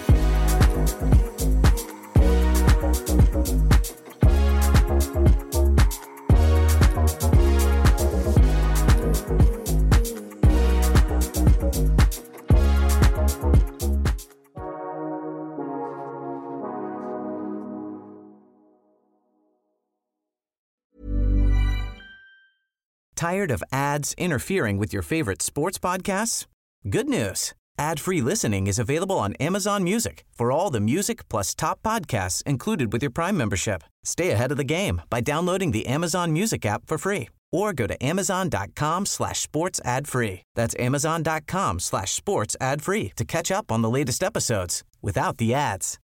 Tired of ads interfering with your favorite sports podcasts? Good news. Ad-free listening is available on Amazon Music for all the music plus top podcasts included with your Prime membership. Stay ahead of the game by downloading the Amazon Music app for free or go to amazon.com slash sports ad free. That's amazon.com slash sports ad free to catch up on the latest episodes without the ads.